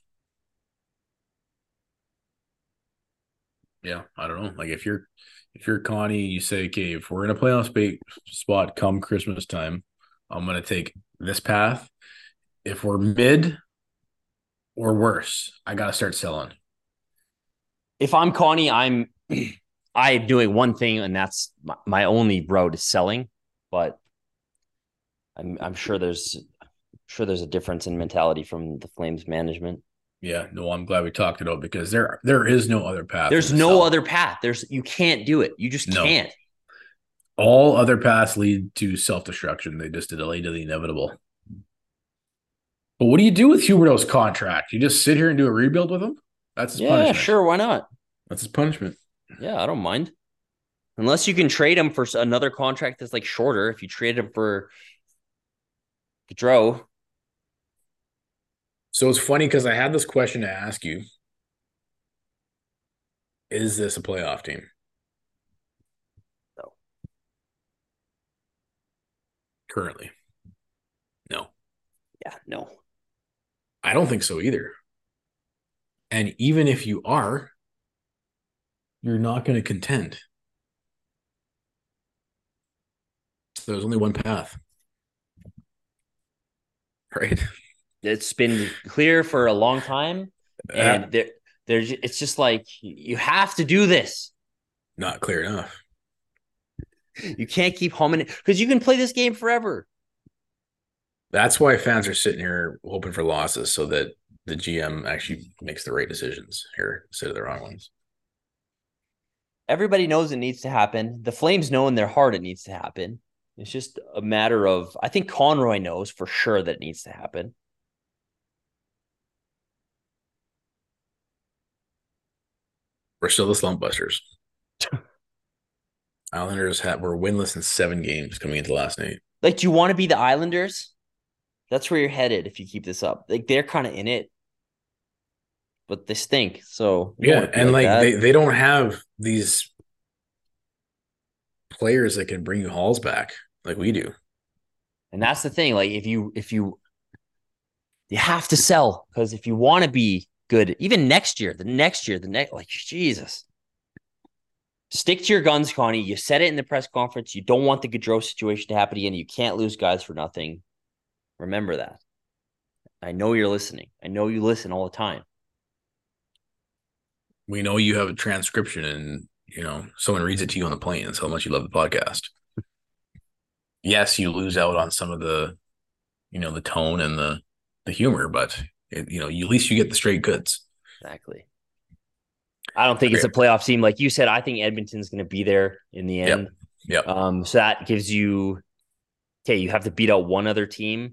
yeah, I don't know. Like if you're if you're Connie, you say, okay, if we're in a playoff sp- spot come Christmas time, I'm gonna take this path. If we're mid or worse, I gotta start selling. If I'm Connie, I'm I'm doing one thing, and that's my, my only road is selling. But I'm I'm sure there's I'm sure there's a difference in mentality from the Flames management. Yeah, no, I'm glad we talked it out because there there is no other path. There's no sell. other path. There's you can't do it. You just no. can't. All other paths lead to self-destruction. They just delay to the inevitable. But what do you do with Huberdeau's contract? You just sit here and do a rebuild with him? That's his yeah, punishment. sure. Why not? That's his punishment. Yeah, I don't mind. Unless you can trade him for another contract that's like shorter. If you trade him for Gaudreau. So it's funny because I had this question to ask you. Is this a playoff team? No. Currently. No. Yeah, no. I don't think so either. And even if you are, you're not going to contend. So there's only one path. Right? It's been clear for a long time. And uh, there, there's, it's just like, you have to do this. Not clear enough. You can't keep humming it because you can play this game forever. That's why fans are sitting here hoping for losses so that the G M actually makes the right decisions here instead of the wrong ones. Everybody knows it needs to happen. The Flames know in their heart it needs to happen. It's just a matter of, I think Conroy knows for sure that it needs to happen. We're still the slump busters. Islanders have, were winless in seven games coming into last night. Like, do you want to be the Islanders? That's where you're headed if you keep this up. Like, they're kind of in it, but they stink. So yeah, and like, like they, they don't have these players that can bring you hauls back like we do. And that's the thing. Like, if you if you you have to sell, because if you want to be good, even next year, the next year, the next, like, Jesus. Stick to your guns, Connie. You said it in the press conference. You don't want the Gaudreau situation to happen again. You can't lose guys for nothing. Remember that. I know you're listening. I know you listen all the time. We know you have a transcription and, you know, someone reads it to you on the plane. That's how much you love the podcast. Yes, you lose out on some of the, you know, the tone and the, the humor, but, it, you know, you, at least you get the straight goods. Exactly. I don't think it's a playoff team. Like you said, I think Edmonton's going to be there in the end. Yep. Yep. Um, so that gives you, okay, you have to beat out one other team.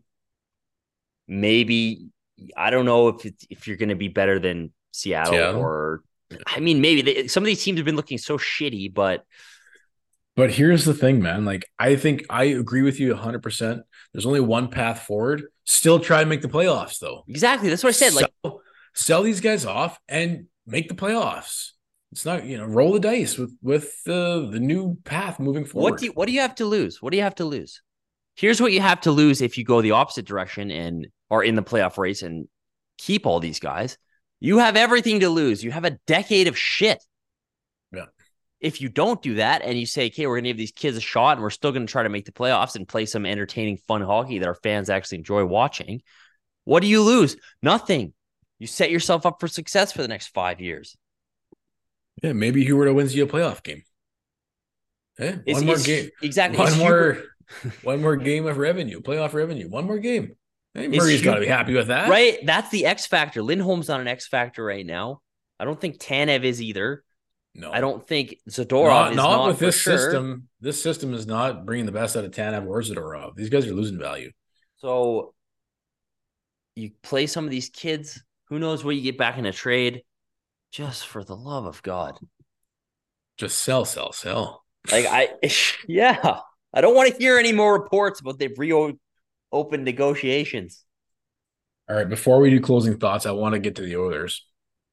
Maybe, I don't know if it's, if you're going to be better than Seattle, Seattle. or, I mean, maybe they, some of these teams have been looking so shitty, but. But here's the thing, man. Like, I think I agree with you one hundred percent. There's only one path forward. Still try and make the playoffs, though. Exactly. That's what I said. Sell, like, sell these guys off and make the playoffs. It's not, you know, roll the dice with with the the new path moving forward. What do you, what do you have to lose? What do you have to lose? Here's what you have to lose if you go the opposite direction and are in the playoff race and keep all these guys. You have everything to lose. You have a decade of shit. Yeah. If you don't do that and you say, okay, we're going to give these kids a shot and we're still going to try to make the playoffs and play some entertaining, fun hockey that our fans actually enjoy watching, what do you lose? Nothing. You set yourself up for success for the next five years. Yeah, maybe Huberdeau wins you a playoff game. Yeah, it's, one more it's, game. Exactly. One it's more, one more game of revenue, playoff revenue. One more game. Hey, Murray's got to be happy with that, right? That's the X factor. Lindholm's on an X factor right now. I don't think Tanev is either. No, I don't think Zadorov not, is not, not with this sure. system. This system is not bringing the best out of Tanev or Zadorov. These guys are losing value. So you play some of these kids. Who knows what you get back in a trade? Just for the love of God, just sell, sell, sell. Like I, yeah, I don't want to hear any more reports about they've reopened negotiations. All right, before we do closing thoughts, I want to get to the Oilers.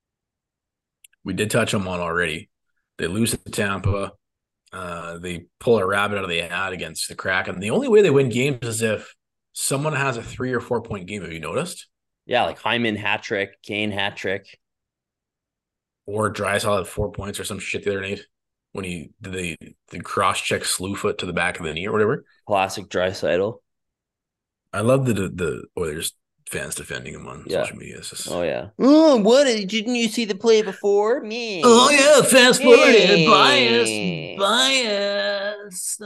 We did touch them on already. They lose to Tampa. Uh, they pull a rabbit out of the hat against the Kraken. The only way they win games is if someone has a three or four point game. Have you noticed? Yeah, like Hyman hat trick, Kane hat trick. Or Draisaitl had four points or some shit the other night when he did the, the cross-check slew foot to the back of the knee or whatever. Classic Draisaitl. I love the the Oilers fans defending him on yeah. social media. It's just... Oh, yeah. Oh, what? Didn't you see the play before? Me. Oh, yeah. Fast forward. Bias. Bias.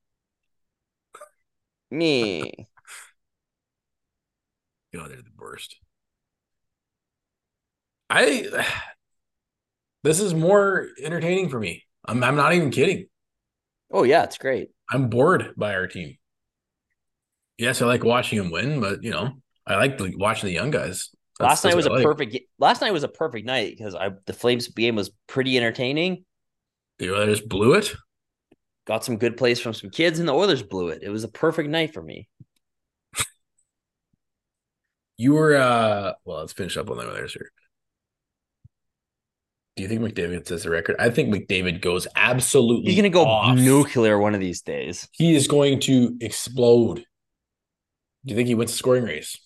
Me. God, they're the worst. I... This is more entertaining for me. I'm I'm not even kidding. Oh, yeah, it's great. I'm bored by our team. Yes, I like watching them win, but, you know, I like the, watching the young guys. That's, last night was a like. perfect last night was a perfect night because I the Flames game was pretty entertaining. The Oilers blew it. Got some good plays from some kids, and the Oilers blew it. It was a perfect night for me. You were uh well, let's finish up on the Oilers here. Do you think McDavid sets the record? I think McDavid goes absolutely He's going to go off. nuclear one of these days. He is going to explode. Do you think he wins the scoring race?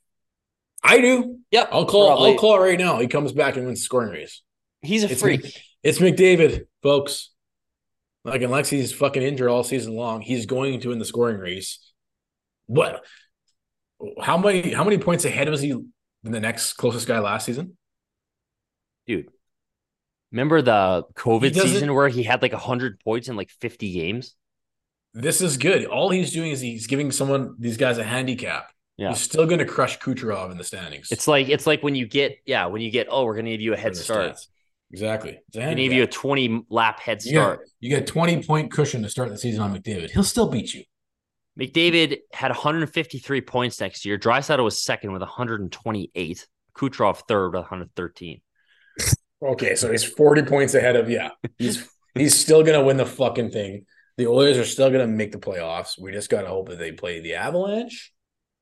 I do. Yep. I'll call probably. I'll call it right now. He comes back and wins the scoring race. He's a it's freak. Gonna, It's McDavid, folks. Like, unless he's fucking injured all season long, he's going to win the scoring race. What? How many how many points ahead was he than the next closest guy last season? Dude, remember the COVID He season where he had like one hundred points in like fifty games? This is good. All he's doing is he's giving someone, these guys, a handicap. Yeah. He's still going to crush Kucherov in the standings. It's like it's like when you get, yeah, when you get, oh, we're going to give you a head start. Stats. Exactly. We're going to give you a twenty lap head You start. get, you get twenty point cushion to start the season on McDavid. He'll still beat you. McDavid had one hundred fifty-three points next year. Draisaitl was second with one hundred twenty-eight. Kucherov third with one hundred thirteen. Okay, so he's forty points ahead of, yeah. He's he's still going to win the fucking thing. The Oilers are still going to make the playoffs. We just got to hope that they play the Avalanche.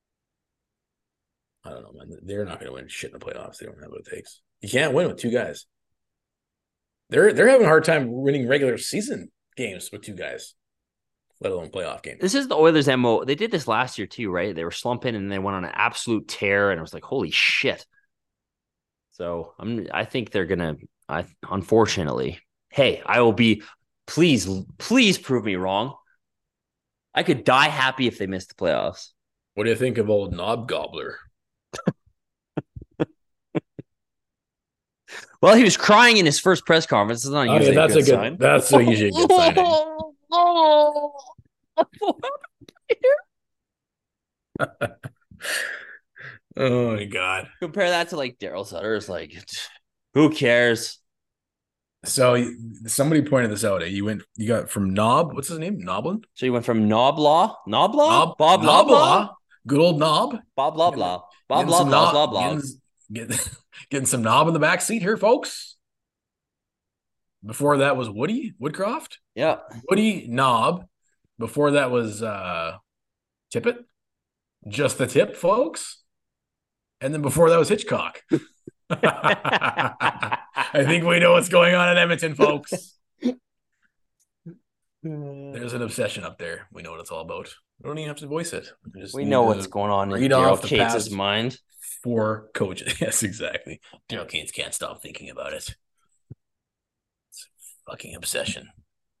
I don't know, man. They're not going to win shit in the playoffs. They don't have what it takes. You can't win with two guys. They're they're having a hard time winning regular season games with two guys, let alone playoff games. This is the Oilers' M O. They did this last year too, right? They were slumping and they went on an absolute tear, and it was like, holy shit. So I'm. I think they're gonna. I unfortunately. Hey, I will be. Please, please prove me wrong. I could die happy if they missed the playoffs. What do you think of old Knob Gobbler? Well, he was crying in his first press conference. It's not Oh, usually yeah, that's a good, a good. sign. That's a usually a good signing. Oh my god! Compare that to like Daryl Sutter. It's like, who cares? So somebody pointed this out. You went. You got from Knob. What's his name? Noblin. So you went from Knoblaw, Knoblaw, Knob, Bob Knoblaw. Loblaw, Good old Knob. Bob Loblaw, Bob Getting some Loblaw, knob- Loblaw. Getting, getting, getting some Knob in the back seat here, folks. Before that was Woody Woodcroft. Yeah. Woody Knob. Before that was uh, Tippett. Just the tip, folks. And then before that was Hitchcock. I think we know what's going on in Edmonton, folks. There's an obsession up there. We know what it's all about. We don't even have to voice it. We, just We need know to what's going on in read Daryl off the Cates' past mind. four coaches. Yes, exactly. Daryl Cates can't stop thinking about it. It's a fucking obsession.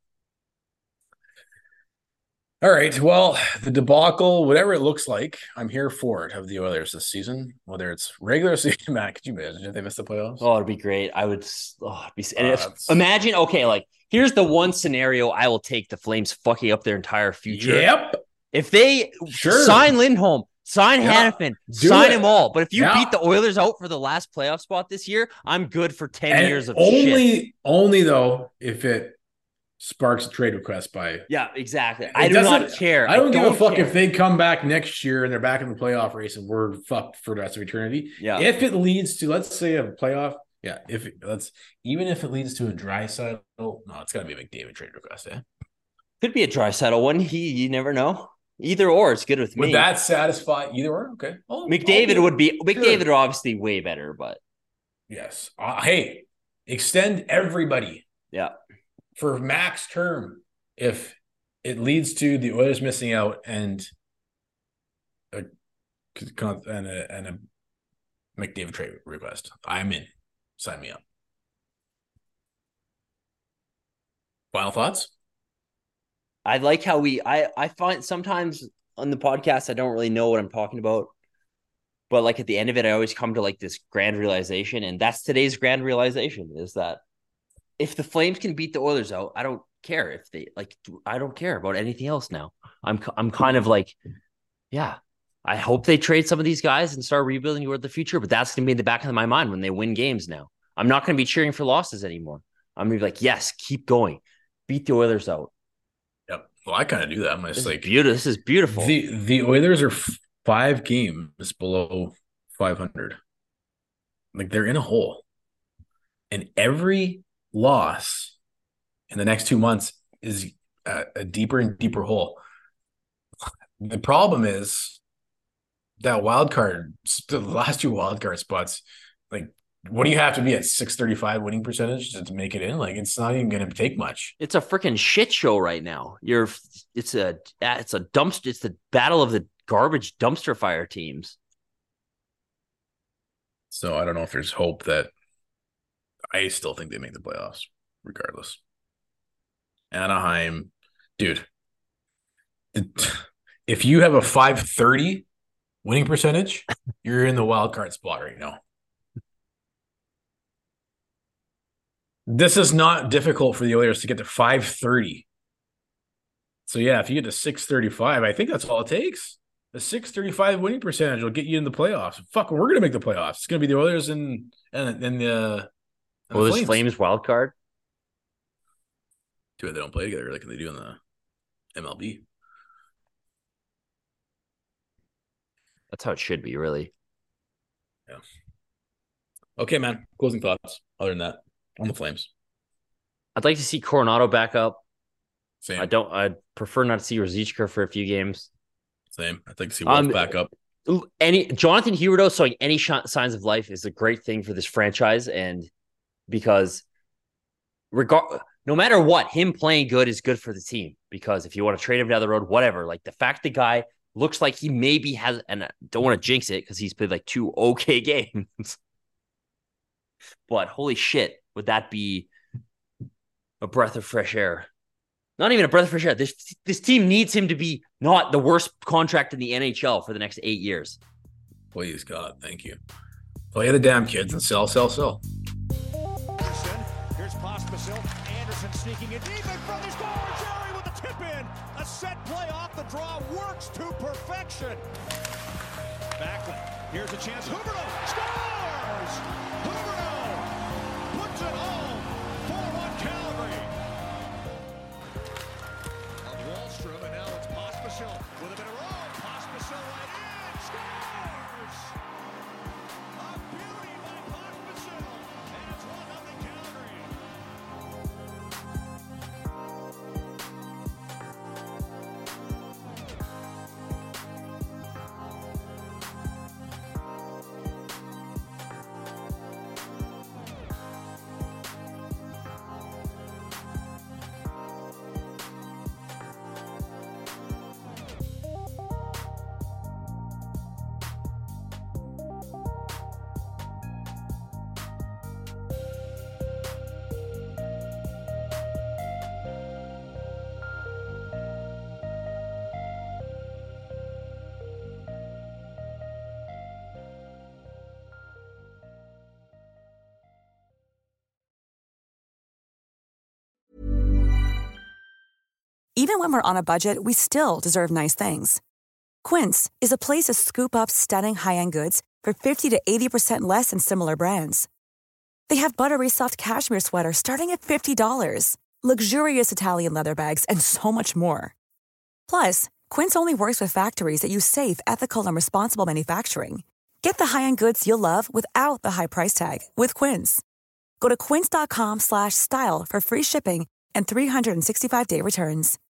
All right. Well, the debacle, whatever it looks like, I'm here for it of the Oilers this season. Whether it's regular season, Matt, could you imagine if they missed the playoffs? Oh, it'd be great. I would oh, it'd be, and Uh, if, that's- imagine, okay, like here's the one scenario I will take the Flames fucking up their entire future. Yep. If they Sure. sign Lindholm, sign Yeah. Hannafin, Do sign it. them all. But if you Yeah. beat the Oilers out for the last playoff spot this year, I'm good for ten And years of only, shit. only though, if it sparks a trade request by. Yeah, exactly. It I do not doesn't- care. I don't give a fuck care. if they come back next year and they're back in the playoff race and we're fucked for the rest of eternity. Yeah. If it leads to, let's say, a playoff, yeah. If it, let's even if it leads to a dry side, no, it's got to be a McDavid trade request. Eh? Could be a dry settle one. He, you never know. Either or, it's good with Would me. that satisfy either or? Okay. Oh, McDavid oh, would be sure. McDavid are obviously way better, but Yes. Uh, hey, extend everybody yeah. for max term if it leads to the Oilers missing out and a and a, and a McDavid trade request. I'm in. Sign me up. Final thoughts? I like how we I I find sometimes on the podcast I don't really know what I'm talking about. But like at the end of it, I always come to like this grand realization, and that's today's grand realization is that if the Flames can beat the Oilers out, I don't care if they like I don't care about anything else now. I'm I'm kind of like, yeah, I hope they trade some of these guys and start rebuilding toward the future, but that's gonna be in the back of my mind when they win games now. I'm not gonna be cheering for losses anymore. I'm gonna be like, yes, keep going. Beat the Oilers out. Yep. Well, I kind of do that. I'm just This like is beautiful. This is beautiful. the the Oilers are f- five games below five hundred. Like they're in a hole, and every loss in the next two months is a, a deeper and deeper hole. The problem is that wild card, the last two wild card spots, like. What do you have to be at six thirty-five winning percentage to, to make it in? Like, it's not even going to take much. It's a freaking shit show right now. You're, it's a, it's a dumpster. It's the battle of the garbage dumpster fire teams. So I don't know if there's hope that I still think they make the playoffs. regardless. Anaheim, dude. If you have a five thirty winning percentage, you're in the wild card spot right now. This is not difficult for the Oilers to get to five thirty. So, yeah, if you get to six thirty-five, I think that's all it takes. The six thirty-five winning percentage will get you in the playoffs. Fuck, we're going to make the playoffs. It's going to be the Oilers and, and, and the, and Oilers the Flames. Flames wild card? Too bad they don't play together like they do in the M L B. That's how it should be, really. Yeah. Okay, man. Closing thoughts. Other than that, on the Flames. I'd like to see Coronado back up. Same. I don't. I'd prefer not to see Ruzicka for a few games. Same. I'd like to see Wolf um, back up. Any Jonathan Huberdeau showing any sh- signs of life is a great thing for this franchise, and because regard, no matter what, him playing good is good for the team. Because if you want to trade him down the road, whatever. Like the fact the guy looks like he maybe has, and I don't want to jinx it because he's played like two okay games. But holy shit, would that be a breath of fresh air? Not even a breath of fresh air. This this team needs him to be not the worst contract in the N H L for the next eight years. Please, God, thank you. Play the damn kids and sell, sell, sell. Here's Pospisil. Anderson sneaking it deep in front. He scores. Jerry with the tip in. A set play off the draw works to perfection. Backlund. Here's a chance. Huberdeau scores. Huberdeau puts it home. four one Calgary. Wallstrom, and now it's Pospisil with a bit of roll. Pospisil right in. Scores. A beauty by Pospisil. And it's one nothing Calgary. Even when we're on a budget, we still deserve nice things. Quince is a place to scoop up stunning high-end goods for fifty to eighty percent less than similar brands. They have buttery soft cashmere sweaters starting at fifty dollars, luxurious Italian leather bags, and so much more. Plus, Quince only works with factories that use safe, ethical, and responsible manufacturing. Get the high-end goods you'll love without the high price tag with Quince. Go to quince.com slash style for free shipping and three sixty-five day returns.